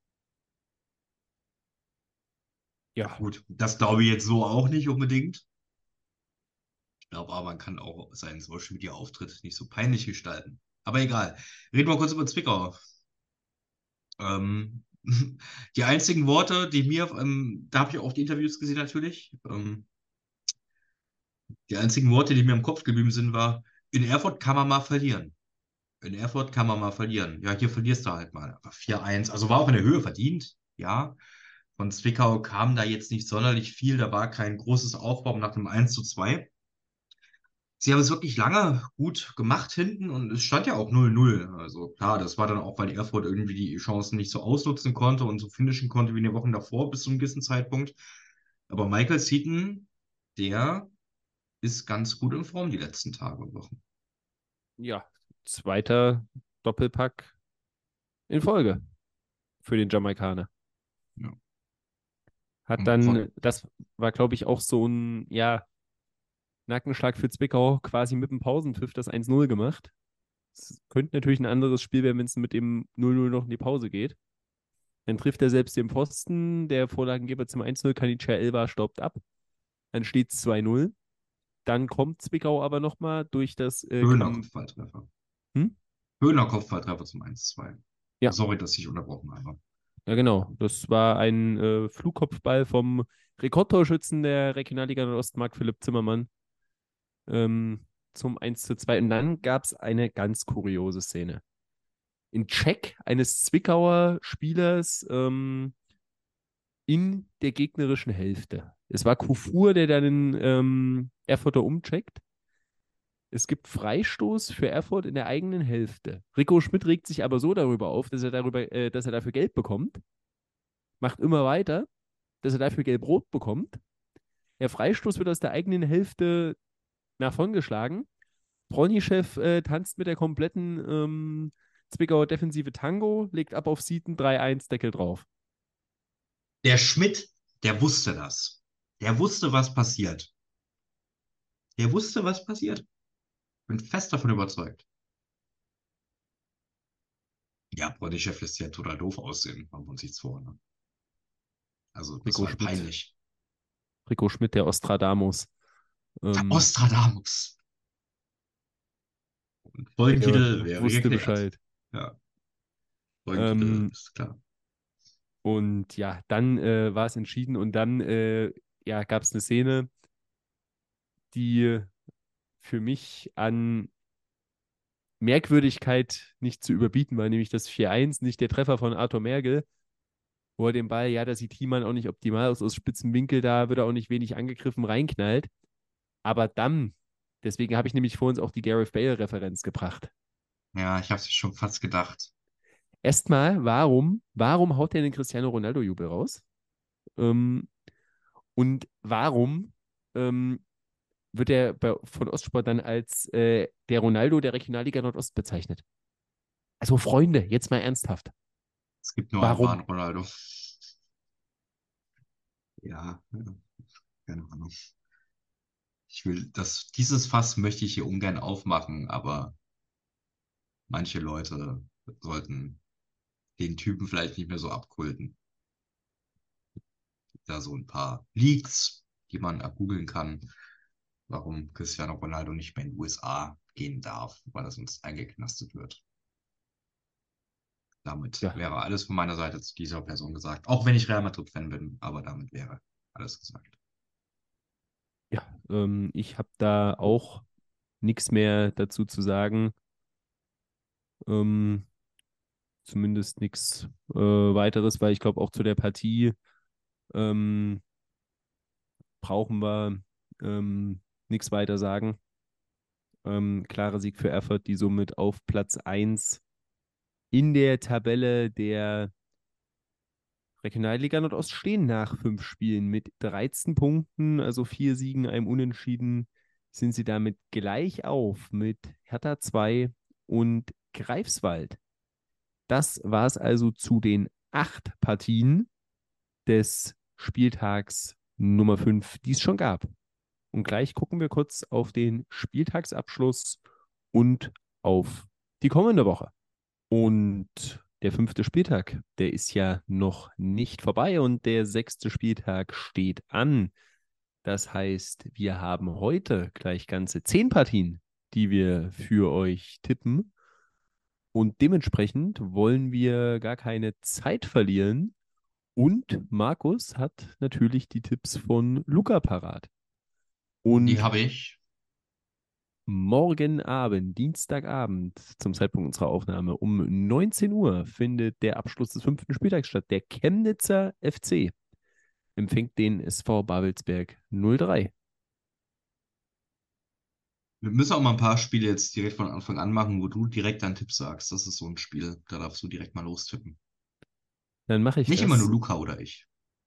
Ja,
Ja,
gut, das glaube ich jetzt so auch nicht unbedingt. Ich glaube aber, man kann auch seinen Social Media Auftritt nicht so peinlich gestalten. Aber egal. Reden wir kurz über Zwickau. Ähm, die einzigen Worte, die mir, ähm, da habe ich auch die Interviews gesehen natürlich. Ähm, die einzigen Worte, die mir im Kopf geblieben sind, war, in Erfurt kann man mal verlieren. In Erfurt kann man mal verlieren. Ja, hier verlierst du halt mal. Aber vier eins, also war auch in der Höhe verdient, ja. Von Zwickau kam da jetzt nicht sonderlich viel, da war kein großes Aufbau nach dem eins zu zwei. Sie haben es wirklich lange gut gemacht hinten und es stand ja auch null null. Also klar, das war dann auch, weil Erfurt irgendwie die Chancen nicht so ausnutzen konnte und so finishen konnte wie in den Wochen davor bis zu einem gewissen Zeitpunkt. Aber Michael Seaton, der ist ganz gut in Form die letzten Tage und Wochen.
ja, zweiter Doppelpack in Folge für den Jamaikaner.
Ja.
Hat
Und
dann,
von,
das war, glaube ich, auch so ein, ja, Nackenschlag für Zwickau, quasi mit dem Pausenpfiff das eins null gemacht. Es könnte natürlich ein anderes Spiel werden, wenn es mit dem null null noch in die Pause geht. Dann trifft er selbst den Pfosten, der Vorlagengeber zum eins null, Kanicha Elba staubt ab. Dann steht es zwei null. Dann kommt Zwickau aber nochmal durch das äh,
Höhner
Kam
Kopfballtreffer.
hm?
Höhner Kopfballtreffer zum eins zu zwei.
Ja,
Sorry, dass ich unterbrochen habe.
ja, genau. Das war ein äh, Flugkopfball vom Rekordtorschützen der Regionalliga Nordost, Marc Philipp Zimmermann, ähm, zum eins zu zwei. Und dann gab es eine ganz kuriose Szene. Ein Check eines Zwickauer Spielers ähm, in der gegnerischen Hälfte. Es war Kufur, der dann den ähm, Erfurter umcheckt. Es gibt Freistoß für Erfurt in der eigenen Hälfte. Rico Schmidt regt sich aber so darüber auf, dass er, darüber, äh, dass er dafür Geld bekommt, macht immer weiter, dass er dafür Gelb-Rot bekommt. Der Freistoß wird aus der eigenen Hälfte nach vorn geschlagen. Bronichev äh, tanzt mit der kompletten ähm, Zwickauer Defensive Tango, legt ab auf Sieten drei eins, Deckel drauf.
Der Schmidt, der wusste das. Der wusste, was passiert. Der wusste, was passiert. Bin fest davon überzeugt. Ja, Bodychef lässt ja total doof aussehen, machen wir uns nichts vor. Ne? Also, das
Rico
war
Schmidt,
peinlich.
Rico Schmidt, der Ostradamus.
Der
Ähm,
Ostradamus. Und
der
Folgentitel wäre
wusste
geklärt.
Bescheid.
Ja, Folgentitel
Ähm,
ist klar.
und ja, dann äh, war es entschieden und dann äh, ja, gab es eine Szene, die für mich an Merkwürdigkeit nicht zu überbieten war, nämlich das vier eins, nicht der Treffer von Arthur Mergel, wo er den Ball, ja, da sieht Thiemann auch nicht optimal aus, aus spitzen Winkel, da wird er auch nicht wenig angegriffen, reinknallt. Aber dann, deswegen habe ich nämlich vor uns auch die Gareth Bale-Referenz gebracht.
Ja, ich habe es schon fast gedacht.
Erstmal, warum, warum haut er den Cristiano Ronaldo-Jubel raus? Ähm, und warum ähm, wird er bei, von Ostsport dann als äh, der Ronaldo der Regionalliga Nordost bezeichnet? Also Freunde, jetzt mal ernsthaft.
Es gibt nur einen
Warum?
wahren Ronaldo. Ja, ja, keine Ahnung. Ich will, das, dieses Fass möchte ich hier ungern aufmachen, aber manche Leute sollten den Typen vielleicht nicht mehr so abkulten. Da so ein paar Leaks, die man googeln kann, warum Cristiano Ronaldo nicht mehr in die U S A gehen darf, weil er sonst eingeknastet wird. Damit
Ja,
wäre alles von meiner Seite zu dieser Person gesagt. Auch wenn ich Real Madrid-Fan bin, aber damit wäre alles gesagt.
ja. Ähm, ich habe da auch nichts mehr dazu zu sagen. Ähm, zumindest nichts äh, weiteres, weil ich glaube, auch zu der Partie ähm, brauchen wir ähm, nichts weiter sagen. Ähm, klarer Sieg für Erfurt, die somit auf Platz eins in der Tabelle der Regionalliga Nordost stehen nach fünf Spielen mit dreizehn Punkten, also vier Siegen, einem Unentschieden, sind sie damit gleich auf mit Hertha zwei und Greifswald. Das war es also zu den acht Partien des Spieltags Nummer fünf, die es schon gab. Und gleich gucken wir kurz auf den Spieltagsabschluss und auf die kommende Woche. Und der fünfte Spieltag, der ist ja noch nicht vorbei und der sechste Spieltag steht an. Das heißt, wir haben heute gleich ganze zehn Partien, die wir für euch tippen. Und dementsprechend wollen wir gar keine Zeit verlieren. Und Markus hat natürlich die Tipps von Luca parat.
Die
Und
habe ich.
morgen Abend, Dienstagabend, zum Zeitpunkt unserer Aufnahme, um neunzehn Uhr findet der Abschluss des fünften Spieltags statt. Der Chemnitzer F C empfängt den S V Babelsberg null drei.
Wir müssen auch mal ein paar Spiele jetzt direkt von Anfang an machen, wo du direkt deinen Tipp sagst. Das ist so ein Spiel, da darfst du direkt mal lostippen.
Dann mache ich
Nicht immer nur
das.
Luca oder ich.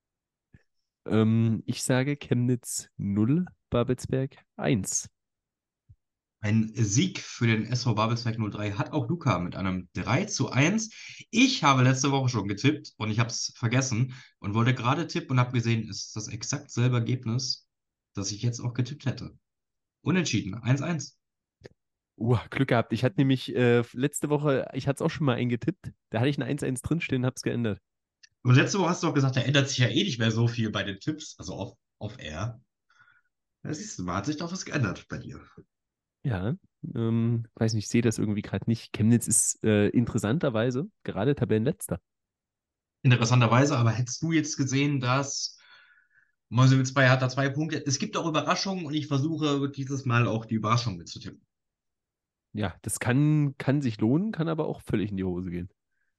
Ähm, ich sage Chemnitz null, Babelsberg eins.
Ein Sieg für den S V Babelsberg null drei hat auch Luca mit einem drei zu eins. Ich habe letzte Woche schon getippt und ich habe es vergessen und wollte gerade tippen und habe gesehen, es ist das exakt selbe Ergebnis, das ich jetzt auch getippt hätte. Unentschieden, eins eins.
Uh, Glück gehabt. Ich hatte nämlich äh, letzte Woche, ich hatte es auch schon mal eingetippt. Da hatte ich ein eins eins drinstehen, habe es geändert.
Und letzte Woche hast du auch gesagt, da ändert sich ja eh nicht mehr so viel bei den Tipps, also auf, auf Air. Da siehst du, mal hat sich doch was geändert bei dir.
Ja, ähm, weiß nicht, ich sehe das irgendwie gerade nicht. Chemnitz ist äh, interessanterweise gerade Tabellenletzter.
Interessanterweise, aber hättest du jetzt gesehen, dass Meuselwitz bei hat da zwei Punkte. Es gibt auch Überraschungen und ich versuche dieses Mal auch die Überraschung mitzutippen.
Ja, das kann, kann sich lohnen, kann aber auch völlig in die Hose gehen.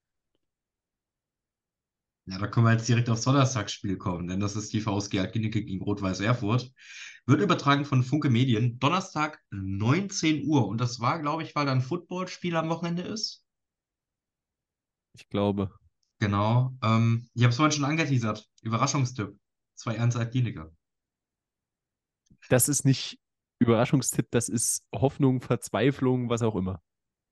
Ja, da können wir jetzt direkt aufs Donnerstagsspiel kommen, denn das ist die V S G Altklinike gegen Rot-Weiß Erfurt. Wird übertragen von Funke Medien. Donnerstag neunzehn Uhr. Und das war, glaube ich, weil da ein Footballspiel am Wochenende ist.
Ich glaube,
Genau. Ähm, ich habe es vorhin schon angeteasert. Überraschungstipp. zwei eins Altklinike.
das ist nicht Überraschungstipp, das ist Hoffnung, Verzweiflung, was auch immer.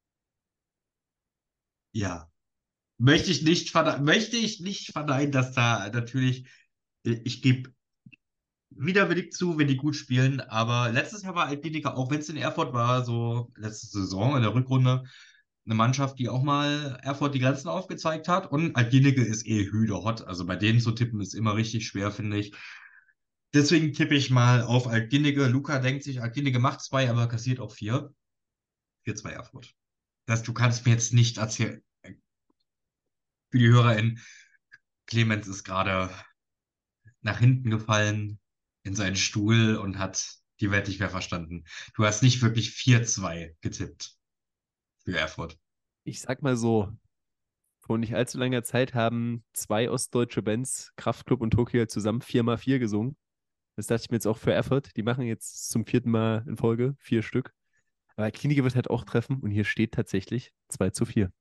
Ja. Möchte ich nicht verne möchte ich nicht verneinen, dass da natürlich, äh, ich gebe widerwillig zu, wenn die gut spielen, aber letztes Jahr war Altkliniker, auch wenn es in Erfurt war, so letzte Saison in der Rückrunde, eine Mannschaft, die auch mal Erfurt die Grenzen aufgezeigt hat und Altkliniker ist eh Hüde hot, also bei denen zu tippen ist immer richtig schwer, finde ich. Deswegen tippe ich mal auf Altkliniker. Luca denkt sich, Altkliniker macht zwei, aber kassiert auch vier. vier zwei Erfurt. Das, du kannst mir jetzt nicht erzählen, für die HörerInnen, Clemens ist gerade nach hinten gefallen in seinen Stuhl und hat die Welt nicht mehr verstanden. Du hast nicht wirklich vier zwei getippt. für Erfurt.
Ich sag mal so, vor nicht allzu langer Zeit haben zwei ostdeutsche Bands, Kraftklub und Tokio, zusammen vier mal vier gesungen. Das dachte ich mir jetzt auch für Erfurt. Die machen jetzt zum vierten Mal in Folge vier Stück. Aber Klinik wird halt auch treffen und hier steht tatsächlich zwei zu vier.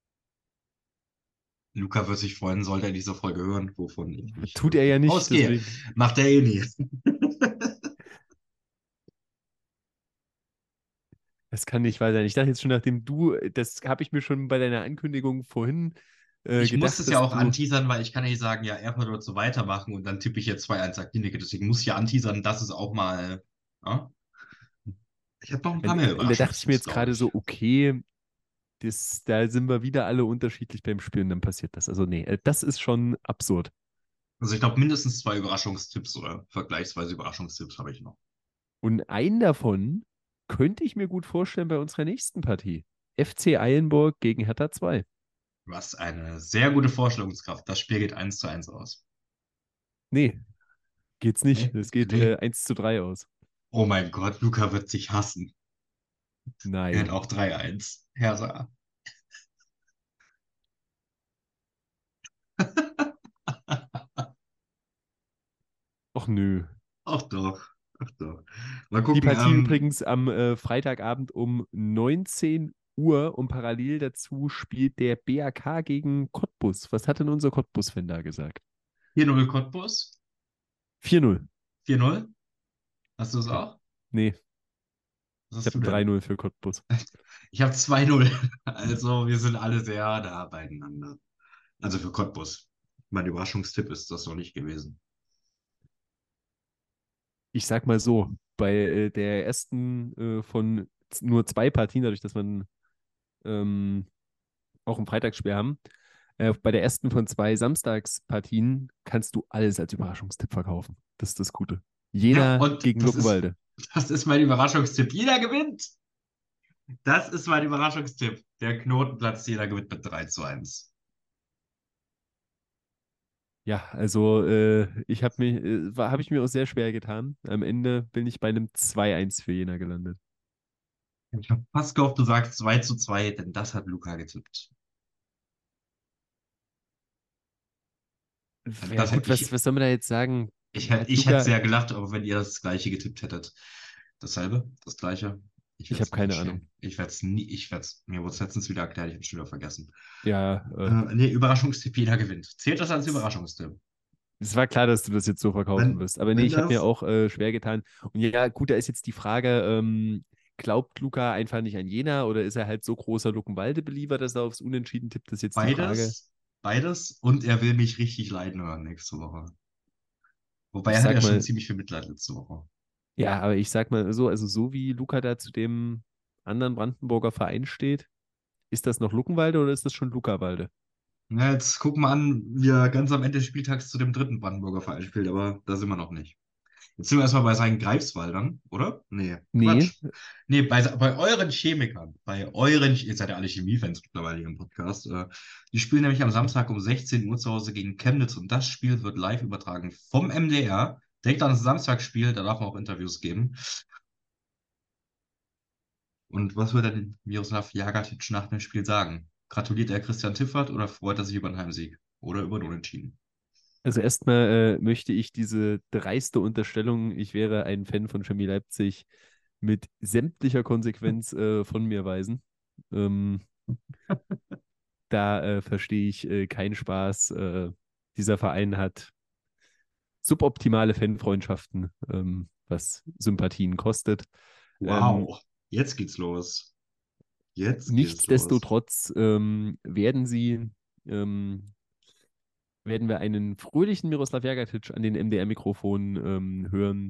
Luca wird sich freuen, sollte er diese Folge hören, wovon ich nicht
Tut er ja
wirklich
nicht,
ausgehe.
deswegen.
Macht er eh nie.
Das kann nicht wahr sein. Ich dachte jetzt schon, nachdem du, das habe ich mir schon bei deiner Ankündigung vorhin äh,
Ich muss
gedacht,
es ja
dass
auch
du.
anteasern, weil ich kann ja nicht sagen, ja, Erfurt wird so weitermachen und dann tippe ich jetzt zwei eins Klinik. Deswegen muss ich ja anteasern, dass es auch mal. Ja? Ich habe noch ein paar
Und,
mehr
und da dachte ich mir
Überraschungstipps,
jetzt
glaube
gerade so,
ich.
okay, das, da sind wir wieder alle unterschiedlich beim Spielen, dann passiert das. Also nee, äh, das ist schon absurd.
Also ich glaube, mindestens zwei Überraschungstipps oder vergleichsweise Überraschungstipps habe ich noch.
Und einen davon könnte ich mir gut vorstellen bei unserer nächsten Partie. F C Eilenburg gegen Hertha zwei.
Was eine sehr gute Vorstellungskraft. Das Spiel geht eins zu eins aus.
Nee, geht's nicht.
Nee,
Es geht
nee.
äh, eins zu drei aus.
Oh mein Gott, Luca wird sich hassen. Er hat
Nein.
auch drei eins. Herr.
Och nö.
Ach doch. Ach doch. Mal
Die
gucken.
Partie
Ähm,
übrigens am äh, Freitagabend um neunzehn Uhr und parallel dazu spielt der B A K gegen Cottbus. Was hat denn unser Cottbus-Fan da gesagt?
vier null Cottbus.
vier null.
vier null. Hast du es
Okay.
auch?
Nee,
Was
ich
hast
habe
du
ein drei
denn?
null für Cottbus.
Ich habe zwei null. Also wir sind alle sehr nah beieinander. Also für Cottbus. Mein Überraschungstipp ist das noch nicht gewesen.
Ich sag mal so, bei äh, der ersten äh, von z- nur zwei Partien, dadurch, dass man ähm, auch ein Freitagsspiel haben, äh, bei der ersten von zwei Samstagspartien kannst du alles als Überraschungstipp verkaufen. Das ist das Gute.
Ja,
Jena
und
gegen
das ist,
Luckenwalde.
das ist mein Überraschungstipp. Jeder gewinnt. Das ist mein Überraschungstipp. Der Knotenplatz, jeder gewinnt mit drei zu eins.
Ja, also äh, ich habe mich, äh, war- habe ich mir auch sehr schwer getan. Am Ende bin ich bei einem zwei eins für Jena gelandet.
Ich habe fast gehofft, du sagst zwei zu zwei, denn das hat Luca getippt.
Ja
Das hätte
gut, was,
ich,
was soll man da jetzt sagen?
ich hätte,
Hat
ich hätte
Luca,
sehr gelacht, aber wenn ihr das gleiche getippt hättet. Dasselbe? Das gleiche? Ich
ich
werde
habe
es nie
keine Ahnung.
verstehen. Ich werde es nie, ich werde es, mir wurde es letztens wieder erklärt, ich habe es schon wieder vergessen.
Ja,
Äh,
äh,
nee, Überraschungstipp, jeder gewinnt. Zählt das als
es,
Überraschungstipp?
es war klar, dass du das jetzt so verkaufen
Wenn,
wirst. Aber nee,
wenn
ich habe mir
das
auch äh, schwer getan. Und ja, gut, da ist jetzt die Frage, ähm, glaubt Luca einfach nicht an Jena oder ist er halt so großer Luckenwalde-Believer, dass er aufs Unentschieden tippt? Das ist jetzt die Frage.
beides, beides und er will mich richtig leiden hören nächste Woche. Wobei
Ich
er hat
sag
ja schon
mal,
ziemlich viel Mitleid letzte Woche.
ja, aber ich sag mal so, also so wie Luca da zu dem anderen Brandenburger Verein steht, ist das noch Luckenwalde oder ist das schon Luckerwalde?
Na, jetzt gucken wir an, wie er ganz am Ende des Spieltags zu dem dritten Brandenburger Verein spielt, aber da sind wir noch nicht. Jetzt sind wir erstmal bei seinen Greifswaldern, oder? Nee,
Nee,
Quatsch. Nee, bei, bei euren Chemikern, bei euren, ihr seid ja alle Chemiefans mittlerweile hier im Podcast, äh, die spielen nämlich am Samstag um sechzehn Uhr zu Hause gegen Chemnitz und das Spiel wird live übertragen vom M D R. Denkt an das Samstagsspiel, da darf man auch Interviews geben. Und was wird denn Miroslav Jagatic nach dem Spiel sagen? Gratuliert er Christian Tiffert oder freut er sich über einen Heimsieg? Oder über den Unentschieden?
also erstmal äh, möchte ich diese dreiste Unterstellung, ich wäre ein Fan von Chemie Leipzig, mit sämtlicher Konsequenz äh, von mir weisen. Ähm, da äh, verstehe ich äh, keinen Spaß. Äh, dieser Verein hat suboptimale Fanfreundschaften, ähm, was Sympathien kostet. Ähm,
Wow, jetzt geht's los. Jetzt geht's los.
nichtsdestotrotz ähm, werden sie, ähm, werden wir einen fröhlichen Miroslav Jagatic an den M D R-Mikrofonen ähm, hören,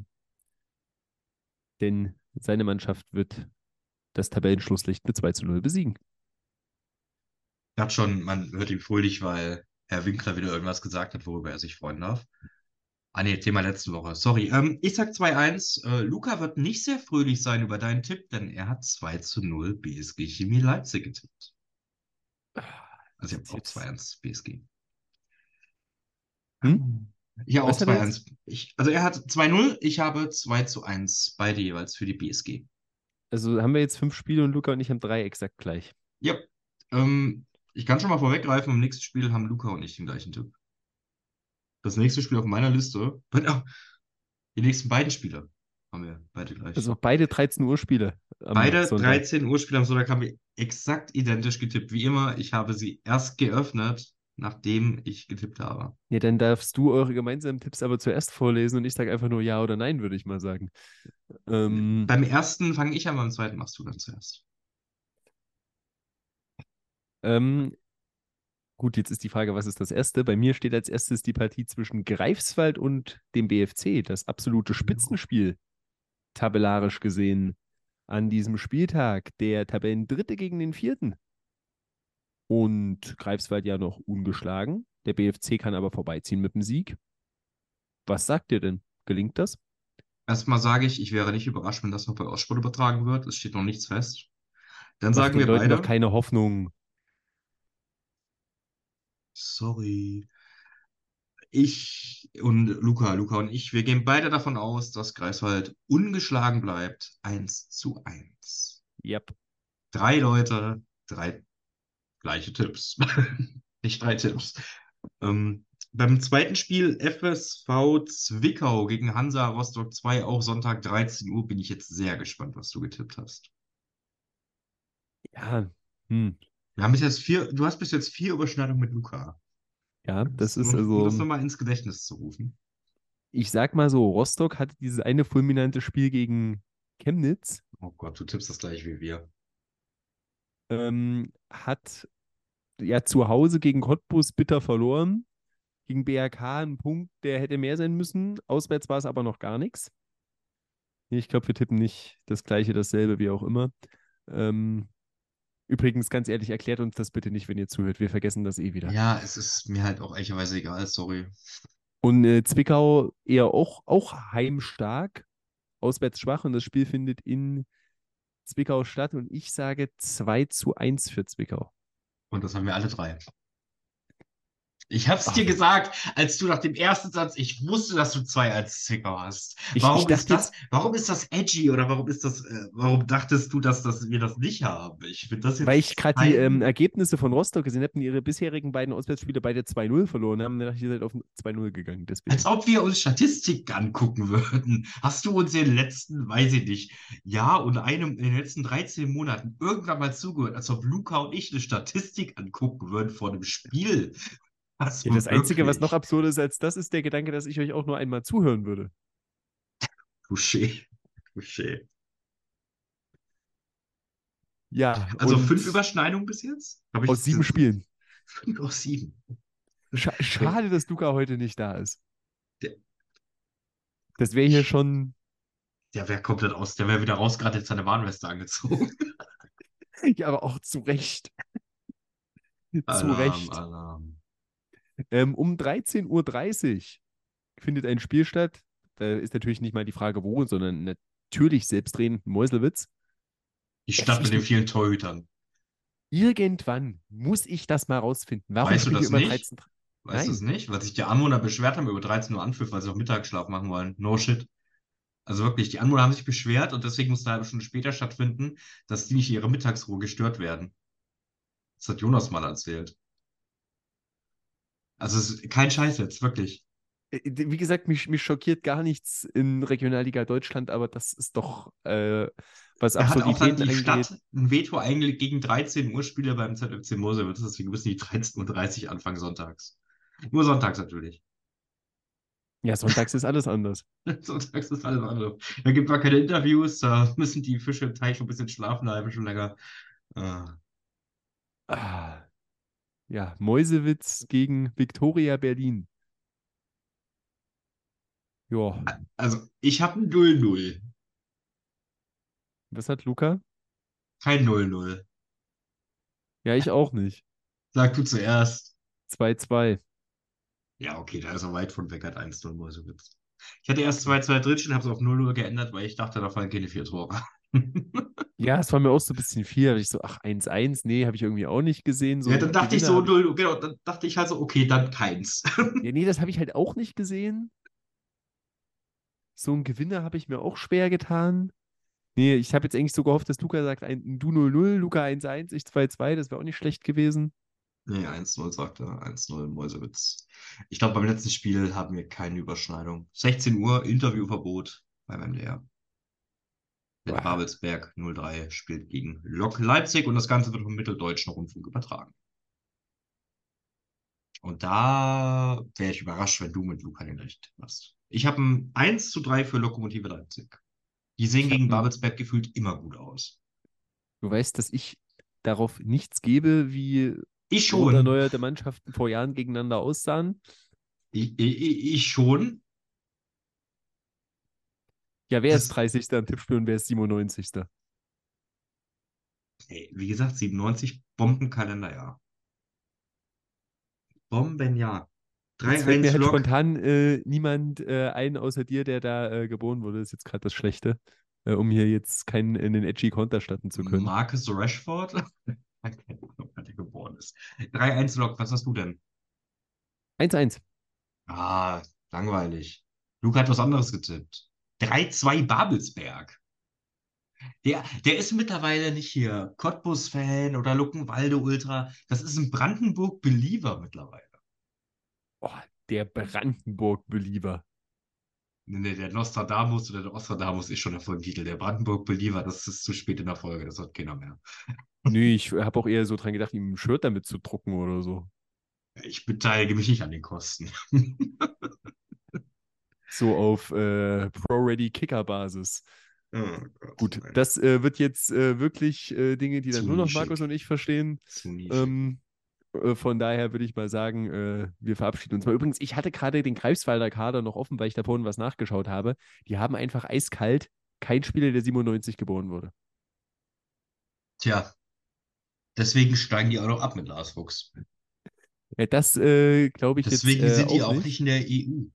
denn seine Mannschaft wird das Tabellenschlusslicht mit zwei zu null besiegen.
Ich dachte schon, man hört ihm fröhlich, weil Herr Winkler wieder irgendwas gesagt hat, worüber er sich freuen darf. Ah nee, Thema letzte Woche. Sorry. Ähm, ich sag zwei eins. Äh, Luca wird nicht sehr fröhlich sein über deinen Tipp, denn er hat zwei zu null B S G Chemie Leipzig getippt. Also ich
Diese
habe auch
Tipps.
zwei eins B S G.
Hm?
Ich habe auch
Was hat er
zwei
jetzt?
eins. Ich, also er hat zwei null, ich habe zwei zu eins. Beide jeweils für die B S G.
Also haben wir jetzt fünf Spiele und Luca und ich haben drei exakt gleich.
Ja, ähm, ich kann schon mal vorweggreifen, im nächsten Spiel haben Luca und ich den gleichen Tipp. Das nächste Spiel auf meiner Liste, die nächsten beiden Spiele haben wir beide gleich.
Also beide dreizehn Uhr Spiele am
Beide
Sonntag.
dreizehn Uhr Spiele am Sonntag haben wir exakt identisch getippt. Wie immer, ich habe sie erst geöffnet, nachdem ich getippt habe.
Ja, dann darfst du eure gemeinsamen Tipps aber zuerst vorlesen und ich sage einfach nur ja oder nein, würde ich mal sagen. Ähm,
Beim ersten fange ich an, beim zweiten machst du dann zuerst.
ähm, gut, jetzt ist die Frage, was ist das erste? Bei mir steht als erstes die Partie zwischen Greifswald und dem B F C, das absolute Spitzenspiel, tabellarisch gesehen, an diesem Spieltag. Der Tabellendritte gegen den Vierten. Und Greifswald ja noch ungeschlagen. Der B F C kann aber vorbeiziehen mit dem Sieg. Was sagt ihr denn? Gelingt das?
Erstmal sage ich, ich wäre nicht überrascht, wenn das noch bei Ostsport übertragen wird. Es steht noch nichts fest. Dann
Mach
sagen
den
wir
Leuten doch
beide,
keine Hoffnung.
sorry, ich und Luca, Luca und ich, wir gehen beide davon aus, dass Greifswald ungeschlagen bleibt. Eins zu eins.
Yep.
Drei Leute, drei gleiche Tipps. Nicht drei Tipps. Ähm, beim zweiten Spiel F S V Zwickau gegen Hansa Rostock zwei, auch Sonntag dreizehn Uhr, bin ich jetzt sehr gespannt, was du getippt hast.
Ja, hm.
Wir haben bis jetzt vier, du hast bis jetzt vier Überschneidungen mit Luca.
Ja,
Das
das
ist
ist
nur, um das
also,
nochmal ins Gedächtnis zu rufen.
ich sag mal so, Rostock hatte dieses eine fulminante Spiel gegen Chemnitz,
Oh Gott, du tippst das gleich wie wir.
ähm, hat ja zu Hause gegen Cottbus bitter verloren, gegen B R K ein Punkt, der hätte mehr sein müssen, auswärts war es aber noch gar nichts. Nee, ich glaube, wir tippen nicht das Gleiche, dasselbe, wie auch immer. Ähm, übrigens, ganz ehrlich, erklärt uns das bitte nicht, wenn ihr zuhört. Wir vergessen das eh wieder.
Ja, es ist mir halt auch ehrlicherweise egal, sorry.
Und äh, Zwickau eher auch, auch heimstark, auswärts schwach und das Spiel findet in Zwickau statt und ich sage zwei zu eins für Zwickau.
Und das haben wir alle drei. Ich hab's
Ach,
dir gesagt, als du nach dem ersten Satz, ich wusste, dass du zwei als Zwickau hast.
ich, ich
Warum ist
dachte
das,
jetzt,
warum ist das edgy oder warum ist das, äh, warum dachtest du, dass, das, wir das nicht haben? Ich finde das
weil ich
jetzt
gerade die ähm,
kein,
Ergebnisse von Rostock gesehen habe, die ihre bisherigen beiden Auswärtsspiele beide zwei null verloren haben, dann dachte ich, ihr seid auf zwei null gegangen,
als
deswegen.
ob wir uns Statistiken angucken würden. Hast du uns in den letzten, weiß ich nicht, Jahr und einem, in den letzten dreizehn Monaten irgendwann mal zugehört, als ob Luca und ich eine Statistik angucken würden vor dem Spiel?
Ja,
Also
das Einzige, was noch
wirklich.
absurder ist als das, ist der Gedanke, dass ich euch auch nur einmal zuhören würde.
Touché. Touché.
Ja,
Also fünf
und
Überschneidungen bis jetzt? Habe ich
aus
das
sieben
jetzt?
Spielen.
Fünf aus sieben.
Scha
Der,
schade, dass Luca heute nicht da ist.
der,
Das wäre hier
ich,
schon,
der wäre komplett aus, der wäre wieder raus, gerade jetzt seine Warnweste angezogen.
ja, aber auch zu Recht. Zu
Alarm,
Recht.
Alarm.
Ähm, um dreizehn Uhr dreißig findet ein Spiel statt. Da ist natürlich nicht mal die Frage, wo, sondern natürlich selbstredend Meuselwitz.
Die
Also
Stadt mit
ich,
den vielen Torhütern.
irgendwann muss ich das mal rausfinden. Warum
Weißt du
spielen wir
das
immer
nicht?
dreizehn?
Weißt du es
Nein.
nicht? Weil sich die Anwohner beschwert haben über dreizehn Uhr Anpfiff, weil sie auch Mittagsschlaf machen wollen. No shit. Also wirklich, die Anwohner haben sich beschwert und deswegen musste eine halbe Stunde später stattfinden, dass die nicht in ihrer Mittagsruhe gestört werden. Das hat Jonas mal erzählt. Also es ist kein Scheiß jetzt, wirklich.
Äh, Wie gesagt, mich, mich schockiert gar nichts in Regionalliga Deutschland, aber das ist doch, äh, was
Da hat auch dann
Absurditäten
die
angeht.
Stadt ein Veto eingelegt gegen dreizehn Uhr Spiele beim Z F C Mosel. Deswegen müssen die dreizehn Uhr dreißig anfangen sonntags. Nur sonntags natürlich.
Ja, sonntags ist alles anders.
Sonntags ist alles andere. Da gibt es keine Interviews, da müssen die Fische im Teich schon ein bisschen schlafen, eine halbe Stunde länger. Ah.
Ah, ja, Meuselwitz gegen Viktoria Berlin. Ja,
Also, ich habe ein null null.
was hat Luca?
Kein null null.
Ja, ich auch nicht.
Sag du zuerst.
zwei zwei.
Ja, okay, da ist er weit von weg, hat eins null Mäusewitz. Ich hatte erst zwei zwei drin, habe es auf null null geändert, weil ich dachte, da fallen keine vier Tore.
Ja, es war mir auch so ein bisschen viel. Aber ich so, ach, eins eins, nee, habe ich irgendwie auch nicht gesehen. So
Ja, dann
ein
dachte ich
Gewinner
so
habe ich.
null null, genau, dann dachte ich halt so, okay, dann keins.
Ja, nee, das habe ich halt auch nicht gesehen. So ein Gewinner habe ich mir auch schwer getan. Nee, ich habe jetzt eigentlich so gehofft, dass Luca sagt, ein, du null null, Luca eins eins, ich zwei zwei, das wäre auch nicht schlecht gewesen.
Nee, eins null sagt er. eins null Mäusewitz. Ich glaube, beim letzten Spiel haben wir keine Überschneidung. sechzehn Uhr, Interviewverbot beim M D R. Mit
Boah,
Babelsberg null drei spielt gegen Lok Leipzig und das Ganze wird vom Mitteldeutschen Rundfunk übertragen. Und da wäre ich überrascht, wenn du mit Luca den Recht hast. Ich habe ein eins zu drei für Lokomotive Leipzig. Die sehen
ich
gegen
habe,
Babelsberg gefühlt immer gut aus.
du weißt, dass ich darauf nichts gebe, wie
Ich schon.
grunderneuerte Mannschaften vor Jahren gegeneinander aussahen.
Ich, ich, ich schon.
Ja, wer ist
Das,
dreißigster im Tippspiel und wer ist siebenundneunzigster?
ey, wie gesagt, siebenundneunzig Bombenkalenderjahr. Bombenjahr.
Jetzt fällt mir
drei eins
halt
Lok.
spontan äh, niemand äh, ein, außer dir, der da äh, geboren wurde. Das ist jetzt gerade das Schlechte, äh, um hier jetzt keinen in den edgy Konter starten zu können.
Marcus Rashford. Keine Ahnung, wann der geboren ist. drei eins Lok, was hast du denn?
eins eins.
Ah, langweilig. Luke hat was anderes getippt. drei zwei Babelsberg. Der, der ist mittlerweile nicht hier Cottbus-Fan oder Luckenwalde-Ultra. Das ist ein Brandenburg-Believer mittlerweile.
Oh, der Brandenburg-Belieber.
Nee, nee, der Nostradamus oder der Ostradamus ist schon der Folgentitel. Der Brandenburg-Believer, das ist zu spät in der Folge, das hat keiner mehr.
Nee, ich habe auch eher so dran gedacht, ihm ein Shirt damit zu drucken oder so.
Ich beteilige mich nicht an den Kosten.
So auf äh, Pro-Ready-Kicker-Basis.
Oh Gott,
Gut,
nein.
das äh, wird jetzt äh, wirklich äh, Dinge, die dann
Zu
nur noch Markus
nischig.
und ich verstehen.
Zu nischig.
Ähm, äh, von daher würde ich mal sagen, äh, wir verabschieden uns mal. Übrigens, ich hatte gerade den Greifswalder Kader noch offen, weil ich da vorhin was nachgeschaut habe. Die haben einfach eiskalt kein Spieler, der siebenundneunzig geboren wurde.
Tja, deswegen steigen die auch noch ab mit Lars Fuchs.
Ja, das äh, glaube ich jetzt
Deswegen
äh,
sind die
auch
auch
nicht.
nicht in der E U.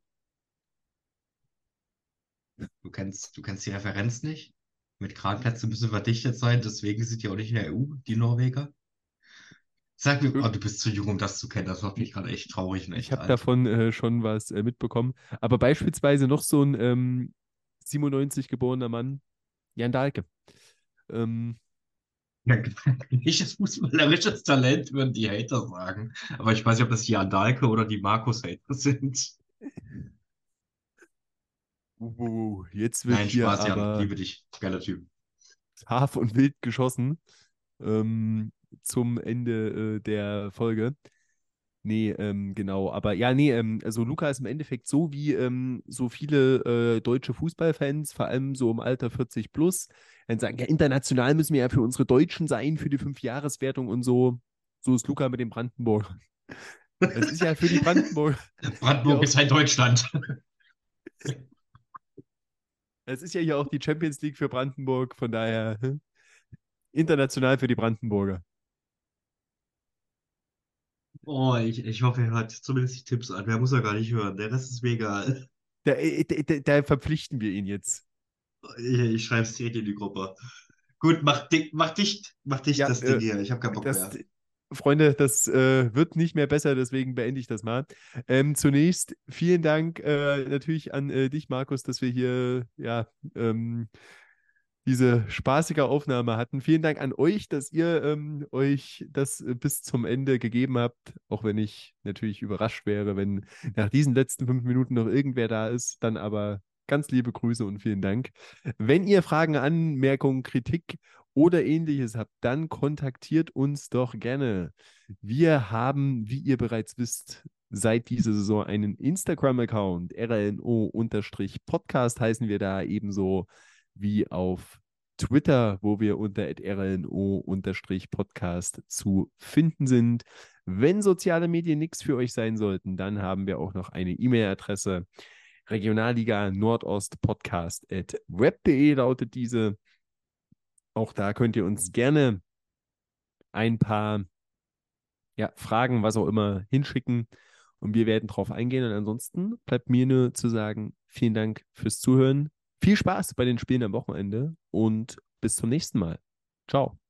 Du kennst, du kennst die Referenz nicht? Mit Kranplätzen müssen verdichtet sein, deswegen sind die auch nicht in der E U, die Norweger. Sag mir,
Ir-
oh, du bist zu jung, um das zu kennen. Das macht mich gerade echt traurig und
Ich
echt
habe
alt.
davon äh, schon was äh, mitbekommen. Aber beispielsweise noch so ein ähm, siebenundneunzig geborener Mann, Jan Dahlke. Ähm,
Ja, nicht fußballerisches Talent, würden die Hater sagen. Aber ich weiß nicht, ob das Jan Dahlke oder die Markus-Hater sind.
uh, jetzt wird
Nein,
hier
Spaß, Jan.
aber
Liebe dich. Geiler Typ.
scharf und wild geschossen ähm, zum Ende äh, der Folge. Nee, ähm, genau. Aber ja, nee, ähm, also Luca ist im Endeffekt so wie ähm, so viele äh, deutsche Fußballfans, vor allem so im Alter vierzig plus, dann sagen, ja, international müssen wir ja für unsere Deutschen sein, für die Fünfjahreswertung und so. So ist Luca mit dem Brandenburg. Es ist ja für die Brandenburg ja
Brandenburg
auch,
ist ein Deutschland.
es ist ja hier auch die Champions League für Brandenburg, von daher hm, international für die Brandenburger.
Oh, ich, ich hoffe, er hört zumindest die Tipps an. Wer muss er gar nicht hören. Der Rest ist mir egal.
Da, äh, da, da, da verpflichten wir ihn jetzt.
Ich, ich schreibe es direkt in die Gruppe. Gut, mach, di mach dicht, mach dicht
Ja,
das Ding
äh,
hier. Ich habe keinen Bock
das,
mehr.
Freunde, das äh, wird nicht mehr besser, deswegen beende ich das mal. Ähm, zunächst vielen Dank äh, natürlich an äh, dich, Markus, dass wir hier ja ähm, diese spaßige Aufnahme hatten. Vielen Dank an euch, dass ihr ähm, euch das äh, bis zum Ende gegeben habt, auch wenn ich natürlich überrascht wäre, wenn nach diesen letzten fünf Minuten noch irgendwer da ist. Dann aber ganz liebe Grüße und vielen Dank. Wenn ihr Fragen, Anmerkungen, Kritik oder ähnliches habt, dann kontaktiert uns doch gerne. Wir haben, wie ihr bereits wisst, seit dieser Saison einen Instagram-Account, R L N O-Podcast heißen wir da ebenso wie auf Twitter, wo wir unter R L N O-Podcast zu finden sind. Wenn soziale Medien nichts für euch sein sollten, dann haben wir auch noch eine E-Mail-Adresse. Regionalliga Nordost Podcast at web.de lautet diese. Auch da könnt ihr uns gerne ein paar ja, Fragen, was auch immer, hinschicken und wir werden drauf eingehen. Und ansonsten bleibt mir nur zu sagen, vielen Dank fürs Zuhören. Viel Spaß bei den Spielen am Wochenende und bis zum nächsten Mal. Ciao.